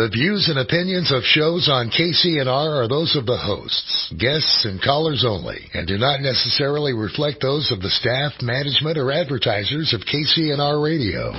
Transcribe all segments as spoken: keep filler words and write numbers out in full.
The views and opinions of shows on K C N R are those of the hosts, guests, and callers only, and do not necessarily reflect those of the staff, management, or advertisers of K C N R Radio.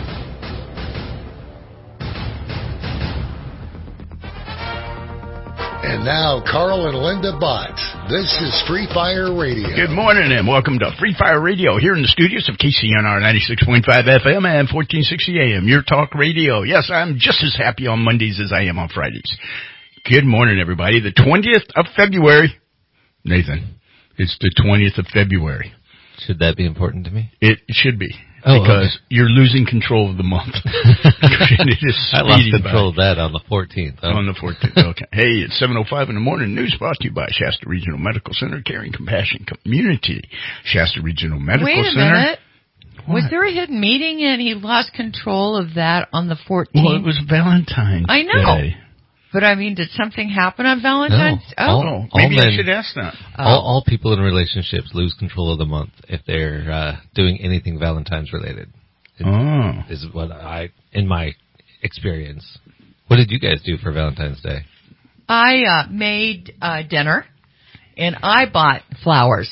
And now, Carl and Linda Bott. This is Free Fire Radio. Good morning and welcome to Free Fire Radio here in the studios of K C N R ninety-six point five F M and fourteen sixty A M, your talk radio. Yes, I'm just as happy on Mondays as I am on Fridays. Good morning, everybody. The twentieth of February. Nathan, it's the twentieth of February. Should that be important to me? It should be. Oh, because okay. You're losing control of the month. It is I lost by. control of that on the fourteenth. Huh? On the fourteenth, okay. Hey, it's seven oh five in the morning. News brought to you by Shasta Regional Medical Center, Caring Compassion Community. Shasta Regional Medical Wait a Center. minute. What? Was there a hidden meeting and he lost control of that on the fourteenth? Well, it was Valentine's I know. Day. But, I mean, did something happen on Valentine's? No. Oh. All, Oh, all maybe men, I should ask that. Oh. all, all people in relationships lose control of the month if they're uh, doing anything Valentine's related. It, Oh. Is what I, in my experience. What did you guys do for Valentine's Day? I uh, made uh, dinner, and I bought flowers.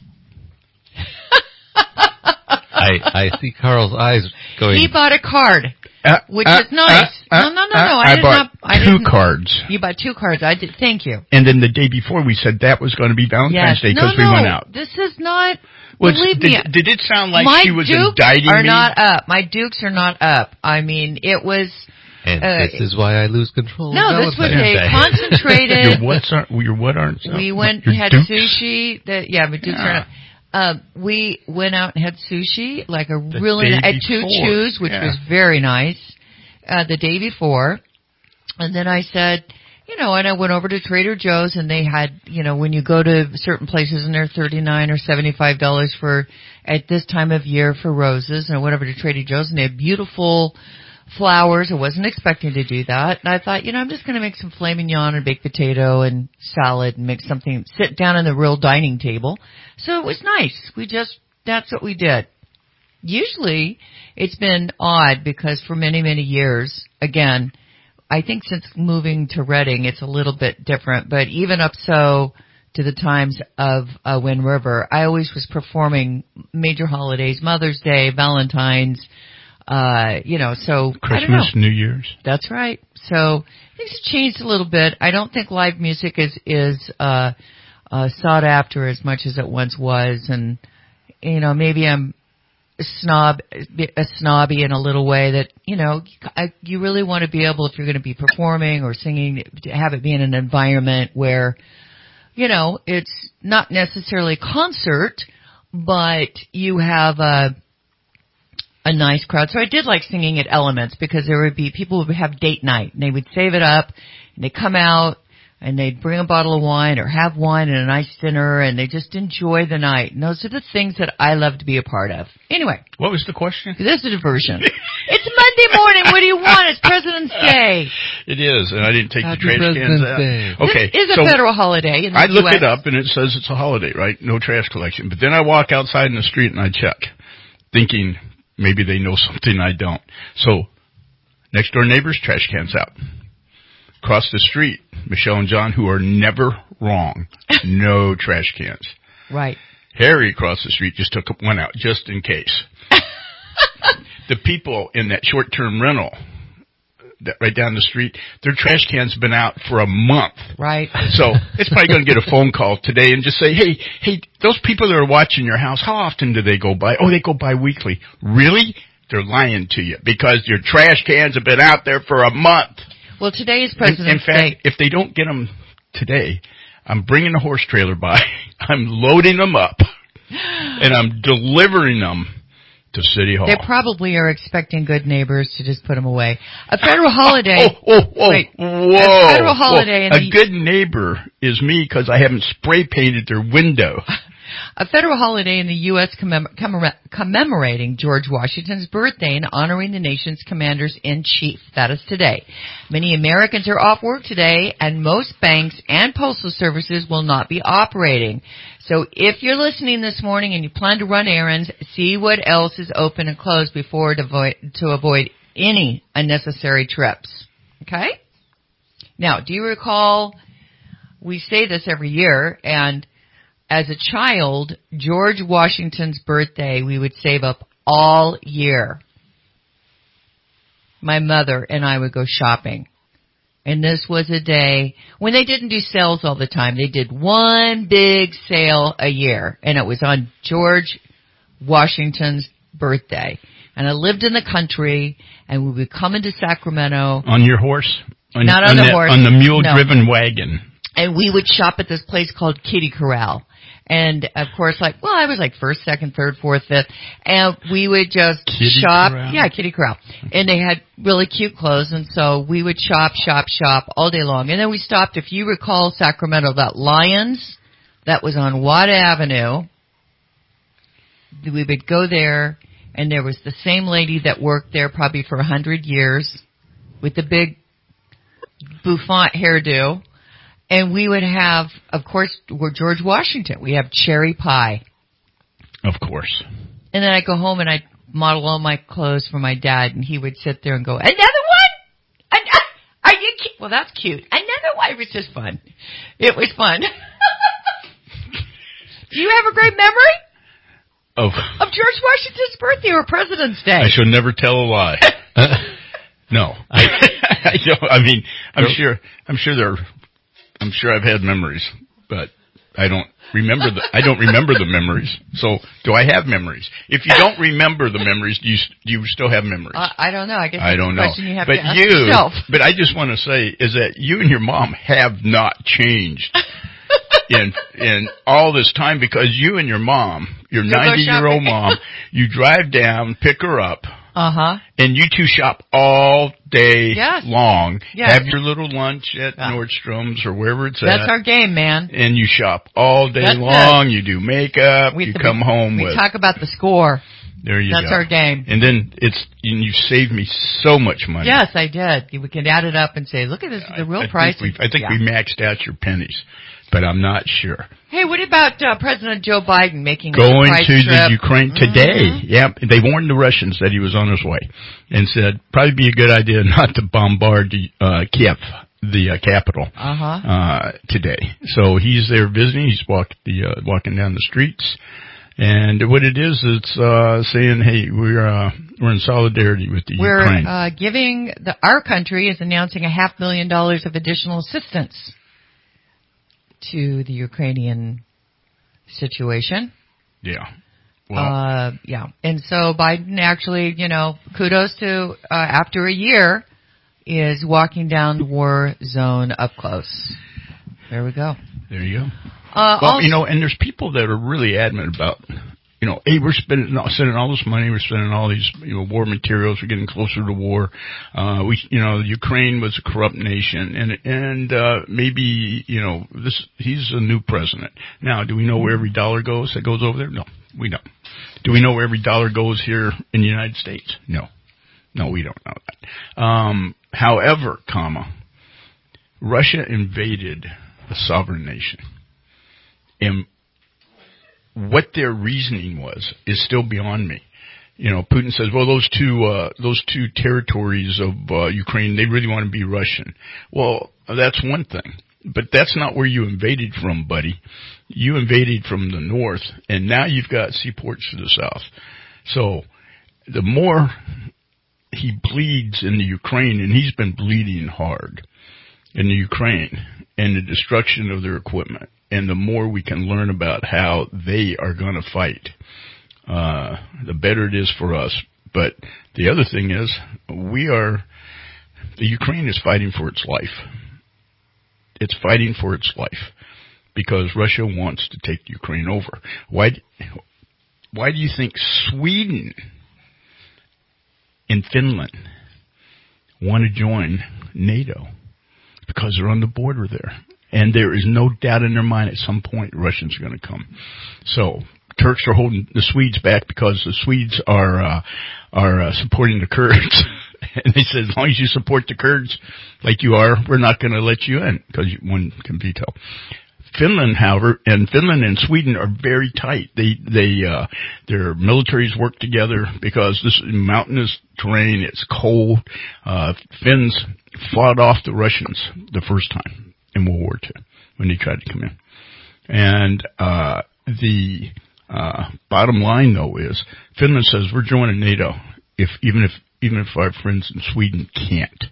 I, I see Carl's eyes going. He bought a card, Uh, which uh, is nice. uh, no, no, no, uh, no. I, I, did bought not. I two didn't, cards. You bought two cards. I did. Thank you. And then the day before we said that was going to be Valentine's Yes. Day No, because we no. went out. This is not. Was, believe did, me. did it sound like my she was dukes indicting are me? not up. My dukes are not up. I mean, it was. and uh, this is why I lose control No, of this was Valentine's a Day. concentrated. Your what's aren't, your what aren't? We went your and had dukes? sushi. That yeah, but dukes Yeah. are not. Uh, we went out and had sushi, like a The really day at Two before. Chews, which Yeah. was very nice. Uh, the day before, and then I said, you know, and I went over to Trader Joe's, and they had, you know, when you go to certain places, and they're thirty-nine or seventy-five dollars for at this time of year for roses, and I went over to Trader Joe's, and they had beautiful flowers. I wasn't expecting to do that, and I thought, you know, I'm just going to make some filet mignon and baked potato and salad and make something, sit down on the real dining table. So it was nice. We just, that's what we did. Usually, it's been odd because for many, many years, again, I think since moving to Reading, it's a little bit different, but even up so to the times of uh, Wind River, I always was performing major holidays, Mother's Day, Valentine's, uh, you know, so I don't know. Christmas, New Year's. That's right. So things have changed a little bit. I don't think live music is is uh, uh, sought after as much as it once was, and you know, maybe I'm a snob, a snobby in a little way that you know, I, you really want to be able, if you're going to be performing or singing, to have it be in an environment where, you know, it's not necessarily a concert, but you have a a nice crowd. So I did like singing at Elements because there would be people would have date night and they would save it up and they'd come out and they'd bring a bottle of wine or have wine and a nice dinner and they just enjoy the night. And those are the things that I love to be a part of. Anyway. What was the question? This is a diversion. It's Monday morning. What do you want? It's President's Day. It is, and I didn't take Happy the trash cans President's out. Day. Okay, This is so a federal holiday in the I looked U S it up, and it says it's a holiday, right? No trash collection. But then I walk outside in the street and I check, thinking maybe they know something I don't. So, next door neighbors, trash cans out. Across the street, Michelle and John, who are never wrong, no trash cans. Right. Harry across the street just took one out, just in case. The people in that short-term rental, that right down the street, their trash can's been out for a month. Right. So it's probably going to get a phone call today and just say, hey, hey, those people that are watching your house, how often do they go by? Oh, they go by weekly. Really? They're lying to you because your trash cans have been out there for a month. Well, today is In, President's in fact, Day. if they don't get them today, I'm bringing a horse trailer by. I'm loading them up, and I'm delivering them to City Hall. They probably are expecting good neighbors to just put them away. A federal holiday. Oh, oh, oh, Wait, whoa! a federal holiday whoa. in A the- good neighbor is me because I haven't spray painted their window. A federal holiday in the U S commem- commem- commemorating George Washington's birthday and honoring the nation's commanders-in-chief. That is today. Many Americans are off work today, and most banks and postal services will not be operating. So if you're listening this morning and you plan to run errands, see what else is open and closed before to avoid, to avoid any unnecessary trips. Okay? Now, do you recall, we say this every year, and as a child, George Washington's birthday, we would save up all year. My mother and I would go shopping. And this was a day when they didn't do sales all the time. They did one big sale a year, and it was on George Washington's birthday. And I lived in the country, and we would come into Sacramento. On your horse? On, Not on, on the, the horse. On the mule-driven no. wagon. And we would shop at this place called Kitty Corral. And, of course, like, well, I was like first, second, third, fourth, fifth. And we would just Kitty shop. Corral? Yeah, Kitty Corral. And they had really cute clothes. And so we would shop, shop, shop all day long. And then we stopped, if you recall Sacramento, that Lions, that was on Watt Avenue. We would go there, and there was the same lady that worked there probably for a hundred years with the big bouffant hairdo. And we would have, of course, we're George Washington. We have cherry pie. Of course. And then I go home and I model all my clothes for my dad, and he would sit there and go, another one? An- Are you ki-? Well, that's cute. Another one. It was just fun. It was fun. Do you have a great memory Of, of George Washington's birthday or President's Day? I shall never tell a lie. No. I, I don't, I mean, I'm sure, I'm sure there, I'm sure I've had memories, but I don't remember the, I don't remember the memories. So, do I have memories? If you don't remember the memories, do you, do you still have memories? Uh, I don't know. I guess I that's don't a know. question you have but to ask you, yourself. But I just want to say is that you and your mom have not changed in in all this time, because you and your mom, your ninety-year-old mom, you drive down, pick her up, uh-huh, and you two shop all day yes. long. Yes. Have your little lunch at yeah. Nordstrom's or wherever it's That's at. our game, man. And you shop all day That's long. it. You do makeup. We, you we, come home we with. We talk about the score. There you That's go. our game. And then it's and you saved me so much money. Yes, I did. We can add it up and say, look at this, the real I, I price. Think I think yeah. we maxed out your pennies, but I'm not sure. Hey, what about uh, President Joe Biden making a Going surprise to trip? the Ukraine today? Mm-hmm. Yeah, they warned the Russians that he was on his way, and said probably be a good idea not to bombard uh, Kiev, the uh, capital, uh-huh. uh, today. So he's there visiting. He's walk the uh, walking down the streets. And what it is, it's uh, saying, "Hey, we're uh, we're in solidarity with the we're, Ukraine." We're uh, giving the our country is announcing a half million dollars of additional assistance to the Ukrainian situation. Yeah. Well, uh, yeah, and so Biden actually, you know, kudos to uh, after a year, is walking down the war zone up close. There we go. There you go. Uh, well, also, you know, and there's people that are really adamant about, you know, hey, we're spending, spending all this money, we're spending all these, you know, war materials, we're getting closer to war. Uh, we, you know, Ukraine was a corrupt nation, and and uh, maybe, you know, this he's a new president. Now, do we know where every dollar goes that goes over there? No, we don't. Do we know where every dollar goes here in the United States? No, no, we don't know that. Um, however, comma, Russia invaded a sovereign nation. And what their reasoning was is still beyond me. You know, Putin says, well, those two, uh, those two territories of, uh, Ukraine, they really want to be Russian. Well, that's one thing. But that's not where you invaded from, buddy. You invaded from the north, and now you've got seaports to the south. So, the more he bleeds in the Ukraine, and he's been bleeding hard in the Ukraine, and the destruction of their equipment, and the more we can learn about how they are going to fight, uh, the better it is for us. But the other thing is, we are, the Ukraine is fighting for its life. It's fighting for its life because Russia wants to take Ukraine over. Why, why do you think Sweden and Finland want to join NATO? Because they're on the border there. And there is no doubt in their mind at some point the Russians are going to come. So Turks are holding the Swedes back because the Swedes are uh, are uh, supporting the Kurds. And they said, as long as you support the Kurds like you are, we're not going to let you in because one can veto. Finland, however, and Finland and Sweden are very tight. They, they, uh, their militaries work together because this is mountainous terrain. It's cold. Uh, Finns fought off the Russians the first time in World War Two when they tried to come in. And uh, the uh, bottom line, though, is Finland says we're joining NATO if even if even if our friends in Sweden can't,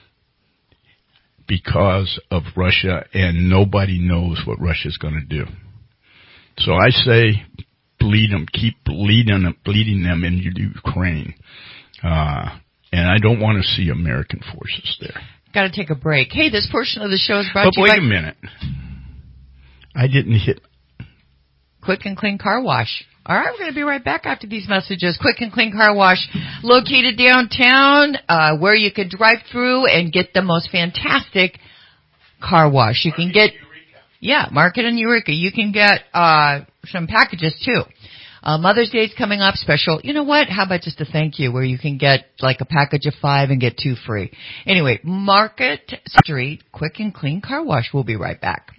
because of Russia, and nobody knows what Russia's going to do. So I say bleed them, keep bleeding them, bleeding them in Ukraine. Uh, and I don't want to see American forces there. Got to take a break. Hey, this portion of the show is brought but to you by... But wait a minute. I didn't hit... Quick and Clean Car Wash. All right, we're going to be right back after these messages. Quick and Clean Car Wash, located downtown, uh, where you could drive through and get the most fantastic car wash. You can get... Yeah, Market and Eureka. You can get uh some packages, too. Uh, Mother's Day is coming up special. You know what? How about just a thank you where you can get like a package of five and get two free. Anyway, Market Street Quick and Clean Car Wash. We'll be right back.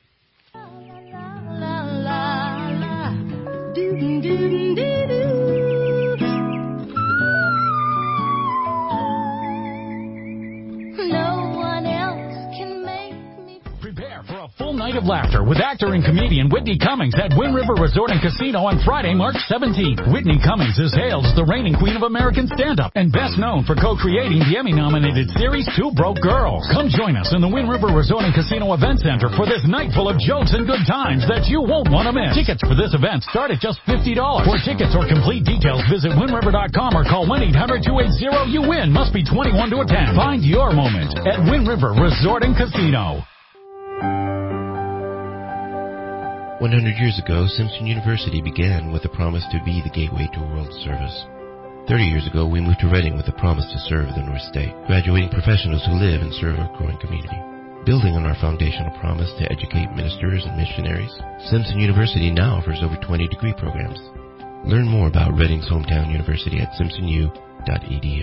Full night of laughter with actor and comedian Whitney Cummings at Wind River Resort and Casino on Friday, March seventeenth. Whitney Cummings is hailed as the reigning queen of American stand-up and best known for co-creating the Emmy-nominated series Two Broke Girls. Come join us in the Wind River Resort and Casino Event Center for this night full of jokes and good times that you won't want to miss. Tickets for this event start at just fifty dollars. For tickets or complete details, visit wind river dot com or call one eight hundred two eight zero you win. Must be twenty-one to attend. Find your moment at Wind River Resort and Casino. one hundred years ago, Simpson University began with a promise to be the gateway to world service. thirty years ago, we moved to Reading with a promise to serve the North State, graduating professionals who live and serve our growing community. Building on our foundational promise to educate ministers and missionaries, Simpson University now offers over twenty degree programs. Learn more about Reading's hometown university at simpson u dot e d u.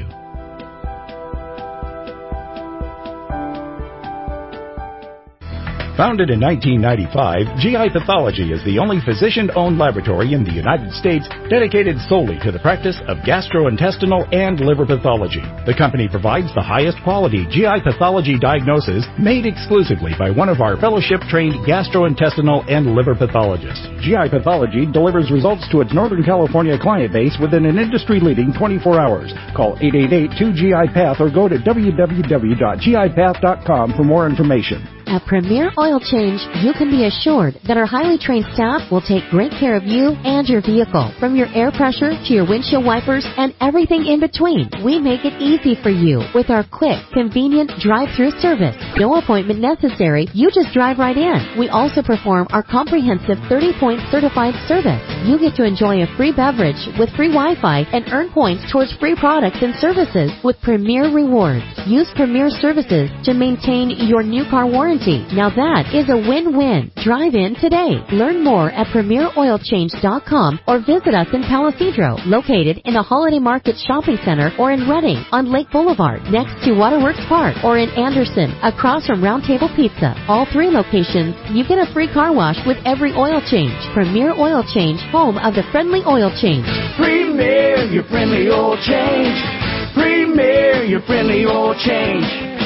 Founded in nineteen ninety-five, G I Pathology is the only physician-owned laboratory in the United States dedicated solely to the practice of gastrointestinal and liver pathology. The company provides the highest quality G I pathology diagnosis made exclusively by one of our fellowship-trained gastrointestinal and liver pathologists. G I Pathology delivers results to its Northern California client base within an industry-leading twenty-four hours. Call eight eight eight two G I Path or go to w w w dot g i path dot com for more information. At Premier Oil Change, you can be assured that our highly trained staff will take great care of you and your vehicle. From your air pressure to your windshield wipers and everything in between, we make it easy for you with our quick, convenient drive-through service. No appointment necessary. You just drive right in. We also perform our comprehensive thirty point certified service. You get to enjoy a free beverage with free Wi-Fi and earn points towards free products and services with Premier Rewards. Use Premier Services to maintain your new car warranty. Now that is a win-win. Drive in today. Learn more at premier oil change dot com or visit us in Palisadro, located in the Holiday Market Shopping Center, or in Reading on Lake Boulevard next to Waterworks Park, or in Anderson across from Round Table Pizza. All three locations, you get a free car wash with every oil change. Premier Oil Change, home of the friendly oil change. Premier, your friendly oil change. Premier, your friendly oil change.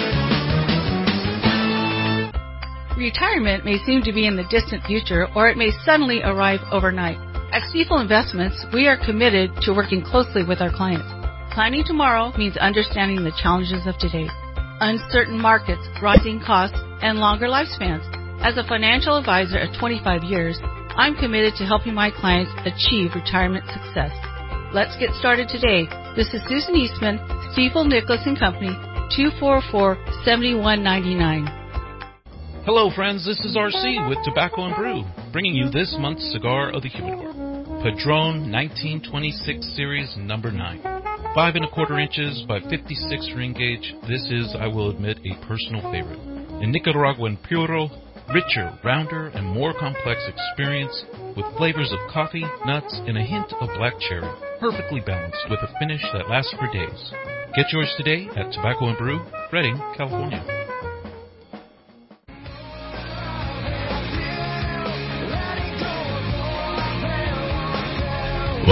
Retirement may seem to be in the distant future, or it may suddenly arrive overnight. At Stifel Investments, we are committed to working closely with our clients. Planning tomorrow means understanding the challenges of today. Uncertain markets, rising costs, and longer lifespans. As a financial advisor of twenty-five years, I'm committed to helping my clients achieve retirement success. Let's get started today. This is Susan Eastman, Stifel Nicholas and Company, two four four, seven one nine nine. Hello, friends. This is R C with Tobacco and Brew, bringing you this month's cigar of the humidor, Padron nineteen twenty-six Series Number nine. Five and a quarter inches by fifty-six ring gauge. This is, I will admit, a personal favorite. A Nicaraguan puro, richer, rounder, and more complex experience with flavors of coffee, nuts, and a hint of black cherry. Perfectly balanced with a finish that lasts for days. Get yours today at Tobacco and Brew, Redding, California.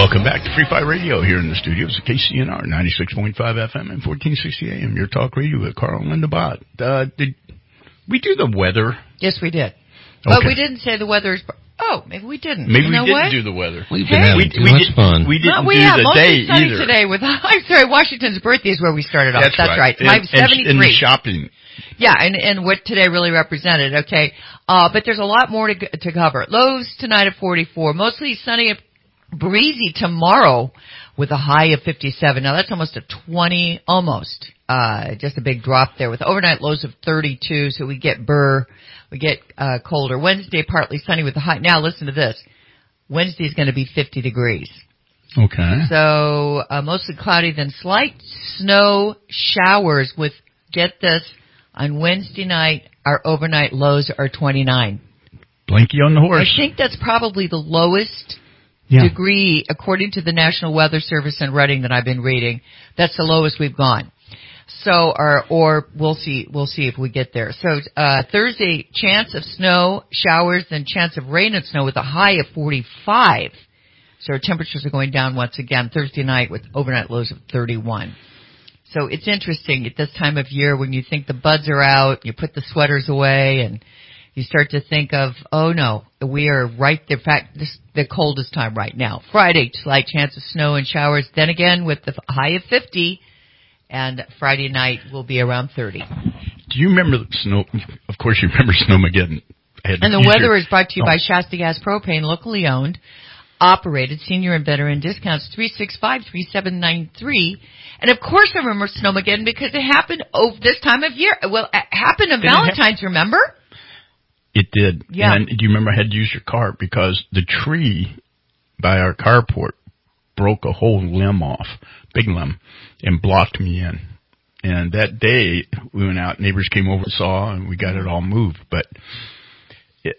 Welcome back to Free Fire Radio here in the studios of K C N R, ninety-six point five F M and fourteen sixty A M, your talk radio with Carl and Linda Bott. Uh, did we do the weather? Yes, we did. Okay. But we didn't say the weather is... Oh, maybe we didn't. Maybe you know we didn't what? do the weather. We've been Hey. having We, too we much did, fun. We didn't Well, we do have the day mostly sunny either. today with... I'm sorry, Washington's birthday is where we started off. That's, That's right. right. I'm And, and, seventy-three. and the shopping. Yeah, and, and what today really represented, okay. Uh, but there's a lot more to, to cover. Lows tonight at forty-four. Mostly sunny and breezy tomorrow with a high of fifty-seven. Now that's almost a twenty, almost. Uh, just a big drop there with overnight lows of thirty-two. So we get burr, we get, uh, colder. Wednesday partly sunny with a high. Now listen to this. Wednesday's going to be fifty degrees. Okay. So, uh, mostly cloudy, then slight snow showers with, get this, on Wednesday night, our overnight lows are twenty-nine. Blanky on the horse. I think that's probably the lowest Yeah. degree, according to the National Weather Service and Reading that I've been reading. That's the lowest we've gone. So, or, or we'll see, we'll see if we get there. So, uh, Thursday, chance of snow, showers, then chance of rain and snow with a high of forty-five. So our temperatures are going down once again Thursday night with overnight lows of thirty-one. So it's interesting at this time of year when you think the buds are out, you put the sweaters away, and you start to think of, oh no, we are right there. In fact, this is the coldest time right now. Friday, slight chance of snow and showers. Then again with the high of fifty, and Friday night will be around thirty. Do you remember the snow? Of course you remember Snowmageddon. I had And the easier- weather is brought to you Oh. by Shasta Gas Propane, locally owned, operated, senior and veteran discounts, three six five, three seven nine three. And of course I remember Snowmageddon because it happened over this time of year. Well, it happened on Did it hap- Valentine's, remember? It did. Yeah. And do you remember I had to use your car because the tree by our carport broke a whole limb off, big limb, and blocked me in. And that day we went out, neighbors came over and saw, and we got it all moved. But it,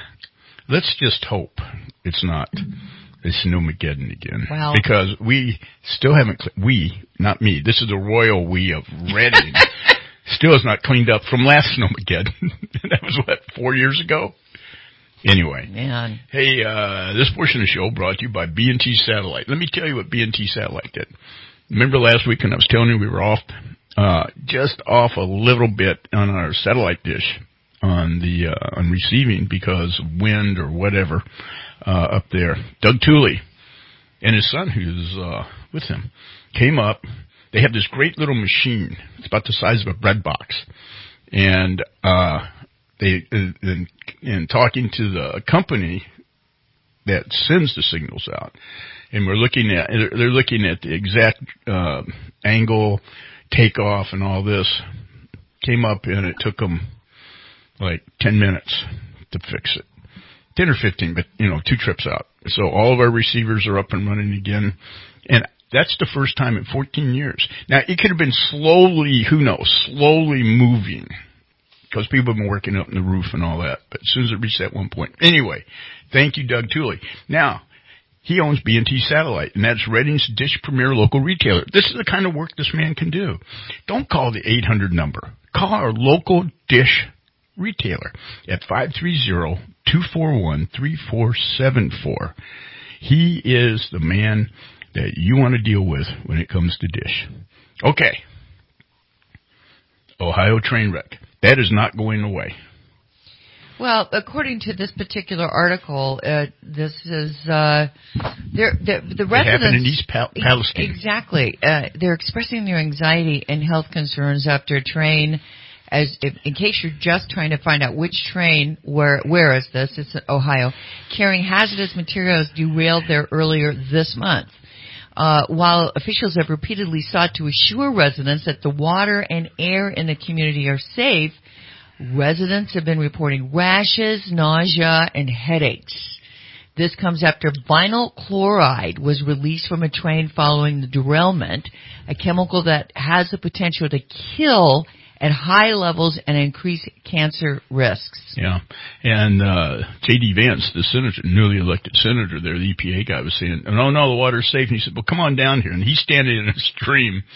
let's just hope it's not the Snowmageddon again. Well- because we still haven't, cle- we, not me, this is the royal we of Reading, still is not cleaned up from last Snowmageddon. That was, what, four years ago? Anyway. Man. Hey, uh, this portion of the show brought to you by B and T Satellite. Let me tell you what B and T Satellite did. Remember last week when I was telling you we were off, uh, just off a little bit on our satellite dish on the, uh, on receiving because of wind or whatever, uh, up there. Doug Tooley and his son who's, uh, with him came up. They have this great little machine. It's about the size of a bread box. And, uh, they, in, in talking to the company that sends the signals out, and we're looking at, they're looking at the exact, uh, angle, takeoff and all this, came up and it took them like ten minutes to fix it. ten or fifteen, but, you know, two trips out. So all of our receivers are up and running again. And that's the first time in fourteen years. Now, it could have been slowly, who knows, slowly moving, because people have been working up in the roof and all that. But as soon as it reached that one point. Anyway, thank you, Doug Tooley. Now, he owns B and T Satellite, and that's Reading's Dish Premier Local Retailer. This is the kind of work this man can do. Don't call the eight hundred number. Call our local Dish retailer at five three zero, two four one, three four seven four. He is the man that you want to deal with when it comes to Dish. Okay. Ohio train wreck. That is not going away. Well, according to this particular article, uh, this is uh, they're, they're, the residents. It happened in East Pal- Palestine. Exactly. Uh, they're expressing their anxiety and health concerns after a train. As if, in case you're just trying to find out which train, where where is this? It's in Ohio, carrying hazardous materials derailed there earlier this month. Uh, while officials have repeatedly sought to assure residents that the water and air in the community are safe, residents have been reporting rashes, nausea, and headaches. This comes after vinyl chloride was released from a train following the derailment, a chemical that has the potential to kill at high levels and increase cancer risks. Yeah. And uh J D Vance, the senator, newly elected senator there, the E P A guy, was saying, no, no, the water's safe. And he said, well, come on down here. And he's standing in a stream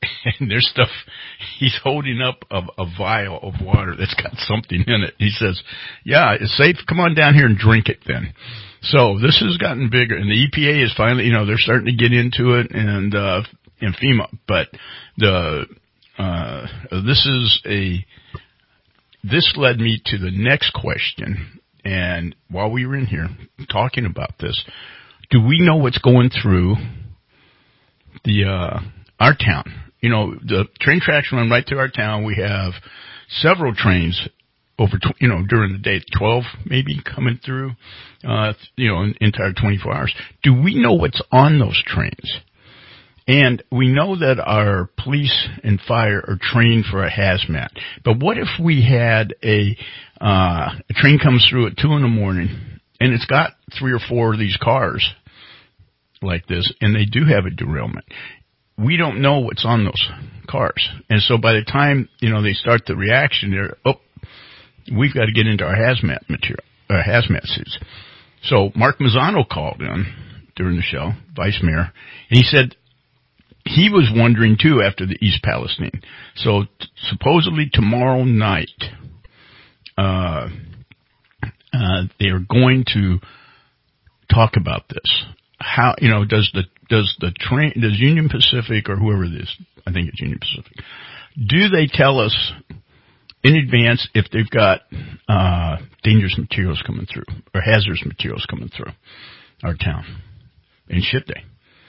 and there's stuff, he's holding up a, a vial of water that's got something in it. He says, yeah, it's safe. Come on down here and drink it then. So this has gotten bigger, and the E P A is finally, you know, they're starting to get into it, and, uh, and FEMA, but the, uh, this is a, this led me to the next question. And while we were in here talking about this, do we know what's going through the, uh, our town? You know, the train tracks run right through our town. We have several trains over, tw- you know, during the day, twelve maybe coming through, uh, you know, entire twenty-four hours. Do we know what's on those trains? And we know that our police and fire are trained for a hazmat. But what if we had a, uh, a train comes through at two in the morning and it's got three or four of these cars like this, and they do have a derailment? We don't know what's on those cars. And so by the time, you know, they start the reaction, they're, oh, we've got to get into our hazmat material, our hazmat suits. So Mark Mazzano called in during the show, Vice Mayor, and he said he was wondering too after the East Palestine. So t- supposedly tomorrow night, uh, uh, they are going to talk about this. How, you know, does the, does the train, does Union Pacific or whoever it is, I think it's Union Pacific, do they tell us in advance if they've got, uh, dangerous materials coming through or hazardous materials coming through our town? And should they?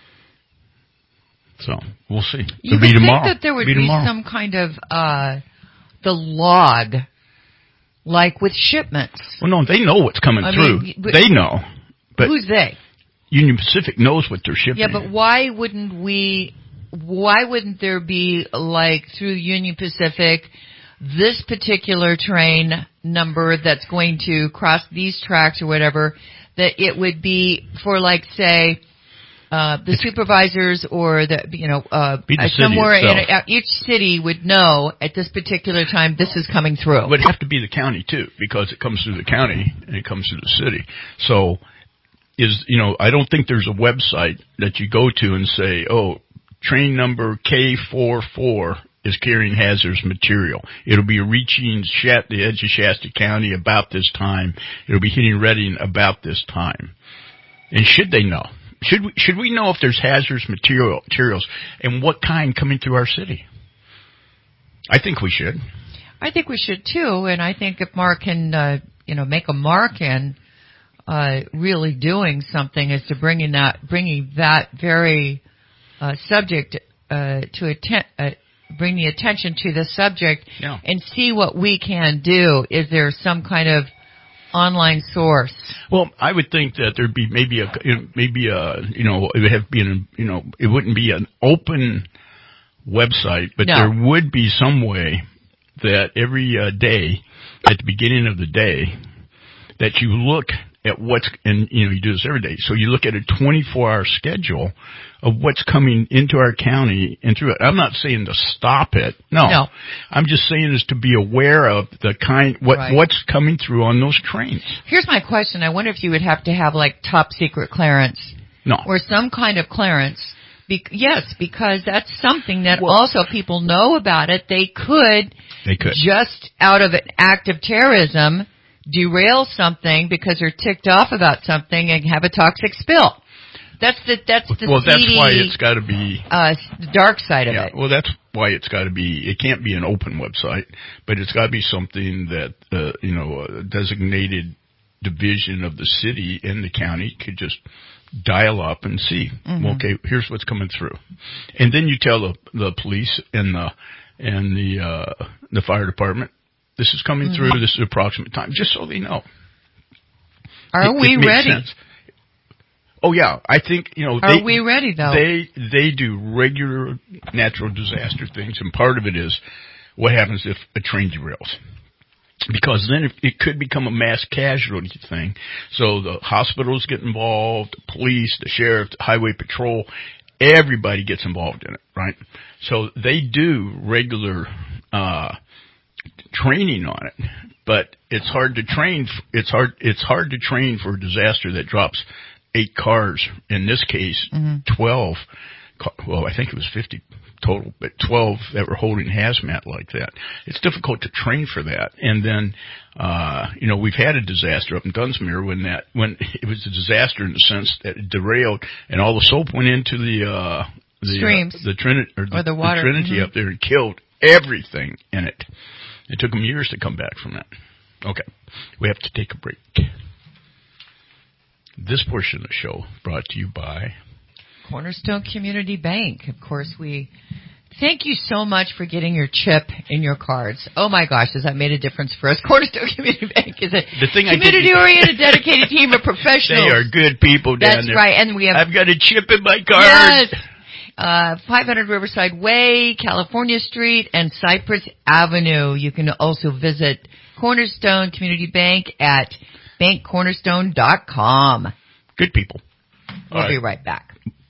So we'll see. You It'll would be think tomorrow. that there would be, be tomorrow. some kind of, uh, the log, like with shipments. Well, no, they know what's coming I through. mean, but they know. But who's they? Union Pacific knows what they're shipping. Yeah, but why wouldn't we, why wouldn't there be, like, through Union Pacific, this particular train number that's going to cross these tracks or whatever, that it would be for, like, say, uh, the supervisors or the, you know, uh, Be the somewhere city in itself. a, each city would know at this particular time this is coming through. But it'd have to be the county too, because it comes through the county and it comes through the city. So, is, you know, I don't think there's a website that you go to and say, oh, train number K forty-four is carrying hazardous material. It'll be reaching Shat- the edge of Shasta County about this time. It'll be hitting Reading about this time. And should they know? Should we, should we know if there's hazardous material, materials and what kind coming through our city? I think we should. I think we should too, and I think if Mark can, uh, you know, make a mark in uh, really doing something is to bringing that, bringing that very uh, subject uh, to atten- uh, bring the attention to the subject, yeah. and see what we can do. Is there some kind of online source? Well, I would think that there'd be maybe a, maybe a, you know, it would have to be an, you know, it wouldn't be an open website, but no. there would be some way that every uh, day, at the beginning of the day, that you look at what's, and you know, you do this every day. So you look at a twenty-four hour schedule of what's coming into our county and through it. I'm not saying to stop it. No. no. I'm just saying is to be aware of the kind, what, right. what's coming through on those trains. Here's my question. I wonder if you would have to have like top secret clearance. No. Or some kind of clearance. Be- yes, because that's something that well, also people know about it. They could, they could just out of an act of terrorism derail something because they're ticked off about something and have a toxic spill. That's the that's the well. That's seedy, why it's got to be uh, the dark side of yeah, it. Well, that's why it's got to be. It can't be an open website, but it's got to be something that uh, you know a designated division of the city and the county could just dial up and see. Mm-hmm. Well, okay, here's what's coming through, and then you tell the the police and the and the uh, the fire department. This is coming mm-hmm. through. This is approximate time, just so they know. Are it, we it makes ready? Sense. Oh yeah, I think you know. Are they, we ready though? They they do regular natural disaster things, and part of it is what happens if a train derails. Because then it, it could become a mass casualty thing. So the hospitals get involved, the police, the sheriff, the highway patrol, everybody gets involved in it, right? So they do regular uh training on it, but it's hard to train. It's hard. It's hard to train for a disaster that drops eight cars. In this case, mm-hmm. twelve. well, I think it was fifty total, but twelve that were holding hazmat like that. It's difficult to train for that. And then, uh, you know, we've had a disaster up in Dunsmuir when that, when it was a disaster in the sense that it derailed and all the soap went into the, uh, the, streams. Uh, the Trinity, or the, or the, water. the Trinity mm-hmm. up there and killed everything in it. It took them years to come back from that. Okay. We have to take a break. This portion of the show brought to you by Cornerstone Community Bank. Of course, we thank you so much for getting your chip in your cards. Oh my gosh, has that made a difference for us? Cornerstone Community Bank is a community-oriented, dedicated team of professionals. They are good people down That's there. That's right, and we have. I've got a chip in my card. Yes. Uh, five hundred Riverside Way, California Street, and Cypress Avenue. You can also visit Cornerstone Community Bank at bank cornerstone dot com. Good people. We'll All be right. right back.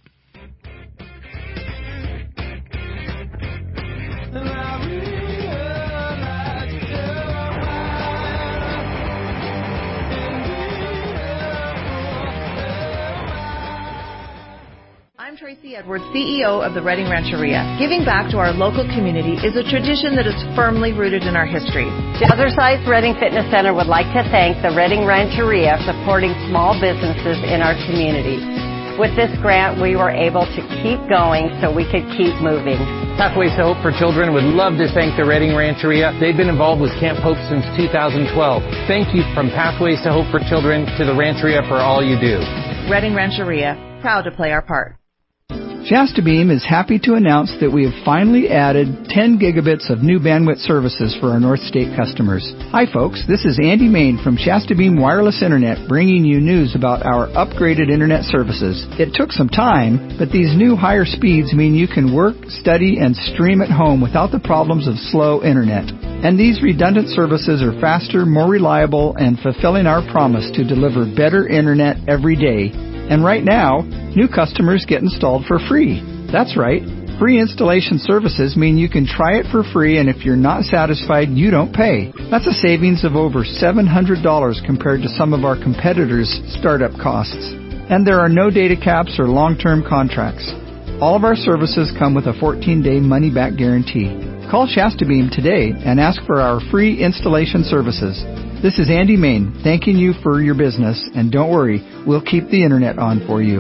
I'm Tracy Edwards, C E O of the Redding Rancheria. Giving back to our local community is a tradition that is firmly rooted in our history. Jazzercise Redding Fitness Center would like to thank the Redding Rancheria for supporting small businesses in our community. With this grant, we were able to keep going so we could keep moving. Pathways to Hope for Children would love to thank the Redding Rancheria. They've been involved with Camp Hope since two thousand twelve. Thank you from Pathways to Hope for Children to the Rancheria for all you do. Redding Rancheria, proud to play our part. Shasta Beam is happy to announce that we have finally added ten gigabits of new bandwidth services for our North State customers. Hi folks, this is Andy Main from Shasta Beam Wireless Internet bringing you news about our upgraded internet services. It took some time, but these new higher speeds mean you can work, study, and stream at home without the problems of slow internet. And these redundant services are faster, more reliable, and fulfilling our promise to deliver better internet every day. And right now, new customers get installed for free. That's right. Free installation services mean you can try it for free, and if you're not satisfied, you don't pay. That's a savings of over seven hundred dollars compared to some of our competitors' startup costs. And there are no data caps or long-term contracts. All of our services come with a fourteen-day money-back guarantee. Call Shasta Beam today and ask for our free installation services. This is Andy Main, thanking you for your business, and don't worry, we'll keep the internet on for you.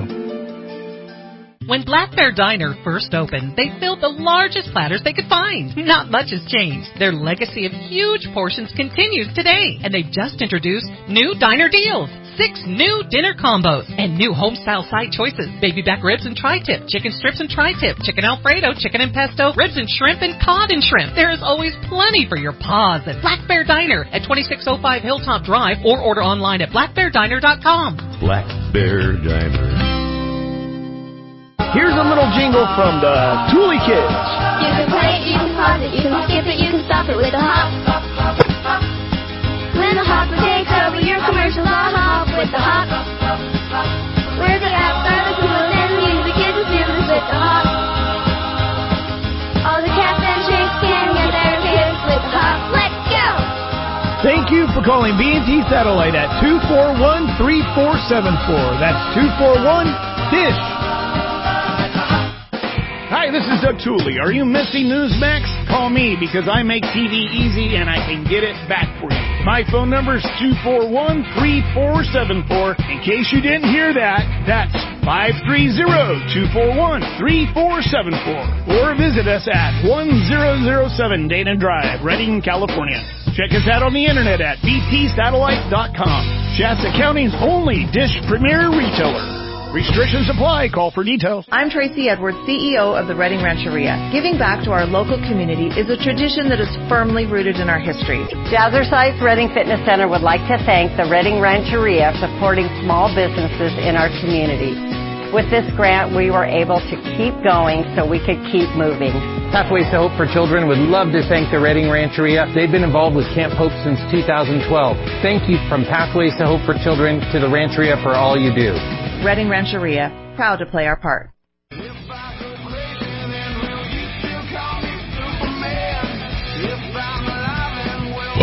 When Black Bear Diner first opened, they filled the largest platters they could find. Not much has changed. Their legacy of huge portions continues today, and they've just introduced new diner deals. Six new dinner combos and new home-style side choices. Baby back ribs and tri-tip, chicken strips and tri-tip, chicken Alfredo, chicken and pesto, ribs and shrimp, and cod and shrimp. There is always plenty for your paws at Black Bear Diner at twenty-six oh five Hilltop Drive, or order online at black bear diner dot com. Black Bear Diner. Here's a little jingle from the Thule Kids. You can play it, you can pause it, you can skip it, you can stop it with a hop. When the hopper takes over your commercials, I'll hop with the hop. Where the apps are the coolest and the music is the smoothest with the hop. All the cats and chicks can get their hits with the hop. Let's go! Thank you for calling B and T Satellite at two four one, three four seven four. That's two four one, DISH. Hi, this is Doug Tooley. Are you missing Newsmax? Call me because I make T V easy and I can get it back for you. My phone number is two four one, three four seven four. In case you didn't hear that, that's five three zero, two four one, three four seven four. Or visit us at one thousand seven Dana Drive, Redding, California. Check us out on the internet at b t satellite dot com. Shasta County's only DISH Premier retailer. Restrictions apply. Call for details. I'm Tracy Edwards, C E O of the Redding Rancheria. Giving back to our local community is a tradition that is firmly rooted in our history. Jazzercise Redding Fitness Center would like to thank the Redding Rancheria for supporting small businesses in our community. With this grant, we were able to keep going so we could keep moving. Pathways to Hope for Children would love to thank the Redding Rancheria. They've been involved with Camp Hope since two thousand twelve. Thank you from Pathways to Hope for Children to the Rancheria for all you do. Redding Rancheria, proud to play our part.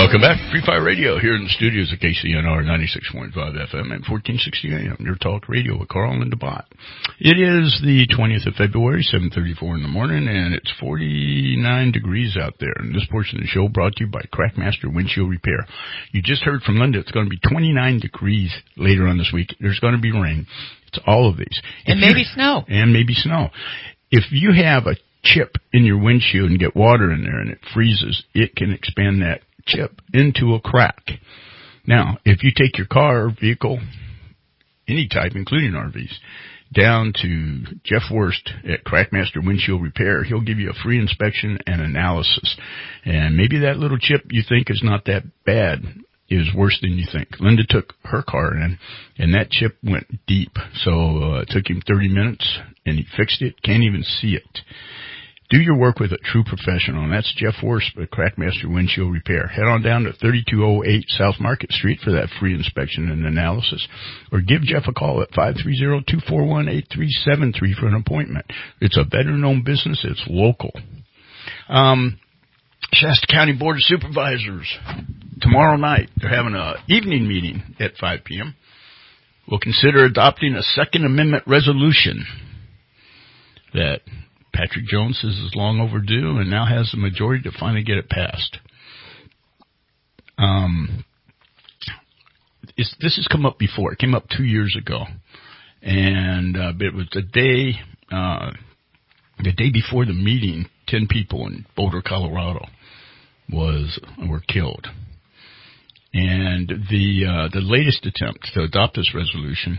Welcome back to Free Fire Radio here in the studios of K C N R ninety-six point five F M and fourteen sixty A M. Your talk radio with Carl and DeBot. It is the twentieth of February, seven thirty-four in the morning, and it's forty-nine degrees out there. And this portion of the show brought to you by Crackmaster Windshield Repair. You just heard from Linda. It's going to be twenty-nine degrees later on this week. There's going to be rain. It's all of these. And If maybe you- snow. And maybe snow. If you have a chip in your windshield and get water in there and it freezes, it can expand that chip into a crack. Now, if you take your car or vehicle, any type, including R Vs, down to Jeff Worst at Crackmaster Windshield Repair, he'll give you a free inspection and analysis. And maybe that little chip you think is not that bad is worse than you think. Linda took her car in, and that chip went deep. So uh, it took him thirty minutes, and he fixed it. Can't even see it. Do your work with a true professional, and that's Jeff Worst at Crackmaster Windshield Repair. Head on down to thirty-two oh eight South Market Street for that free inspection and analysis. Or give Jeff a call at five three zero, two four one, eight three seven three for an appointment. It's a veteran-owned business. It's local. Um, Shasta County Board of Supervisors, tomorrow night, they're having an evening meeting at five p.m. We'll consider adopting a Second Amendment resolution that Patrick Jones says is long overdue and now has the majority to finally get it passed. Um, it's, this has come up before. It came up two years ago. And uh, it was the day, uh, the day before the meeting, ten people in Boulder, Colorado was were killed. And the uh, the latest attempt to adopt this resolution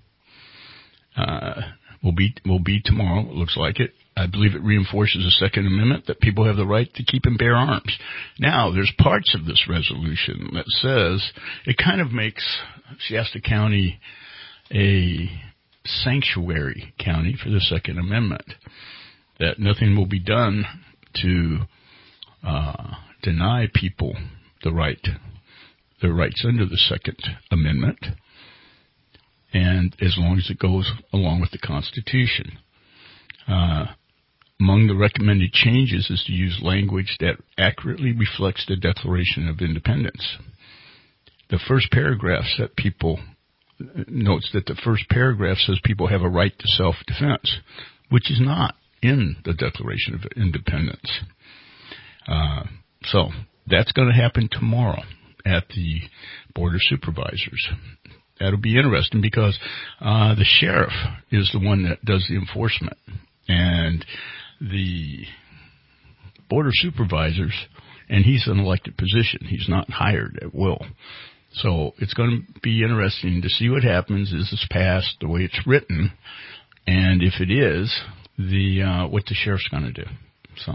uh, will be will be tomorrow. It looks like it. I believe it reinforces the Second Amendment that people have the right to keep and bear arms. Now, there's parts of this resolution that says it kind of makes Shasta County a sanctuary county for the Second Amendment, that nothing will be done to uh, deny people the right, their rights under the Second Amendment, and as long as it goes along with the Constitution. Uh, among the recommended changes is to use language that accurately reflects the Declaration of Independence. The first paragraph set people notes that the first paragraph says people have a right to self-defense, which is not in the Declaration of Independence. Uh, so that's going to happen tomorrow at the Board of Supervisors. That'll be interesting because uh, the sheriff is the one that does the enforcement. And the Board of Supervisors, and he's an elected position. He's not hired at will. So it's going to be interesting to see what happens. Is this passed the way it's written? And if it is, the uh, what the sheriff's going to do. So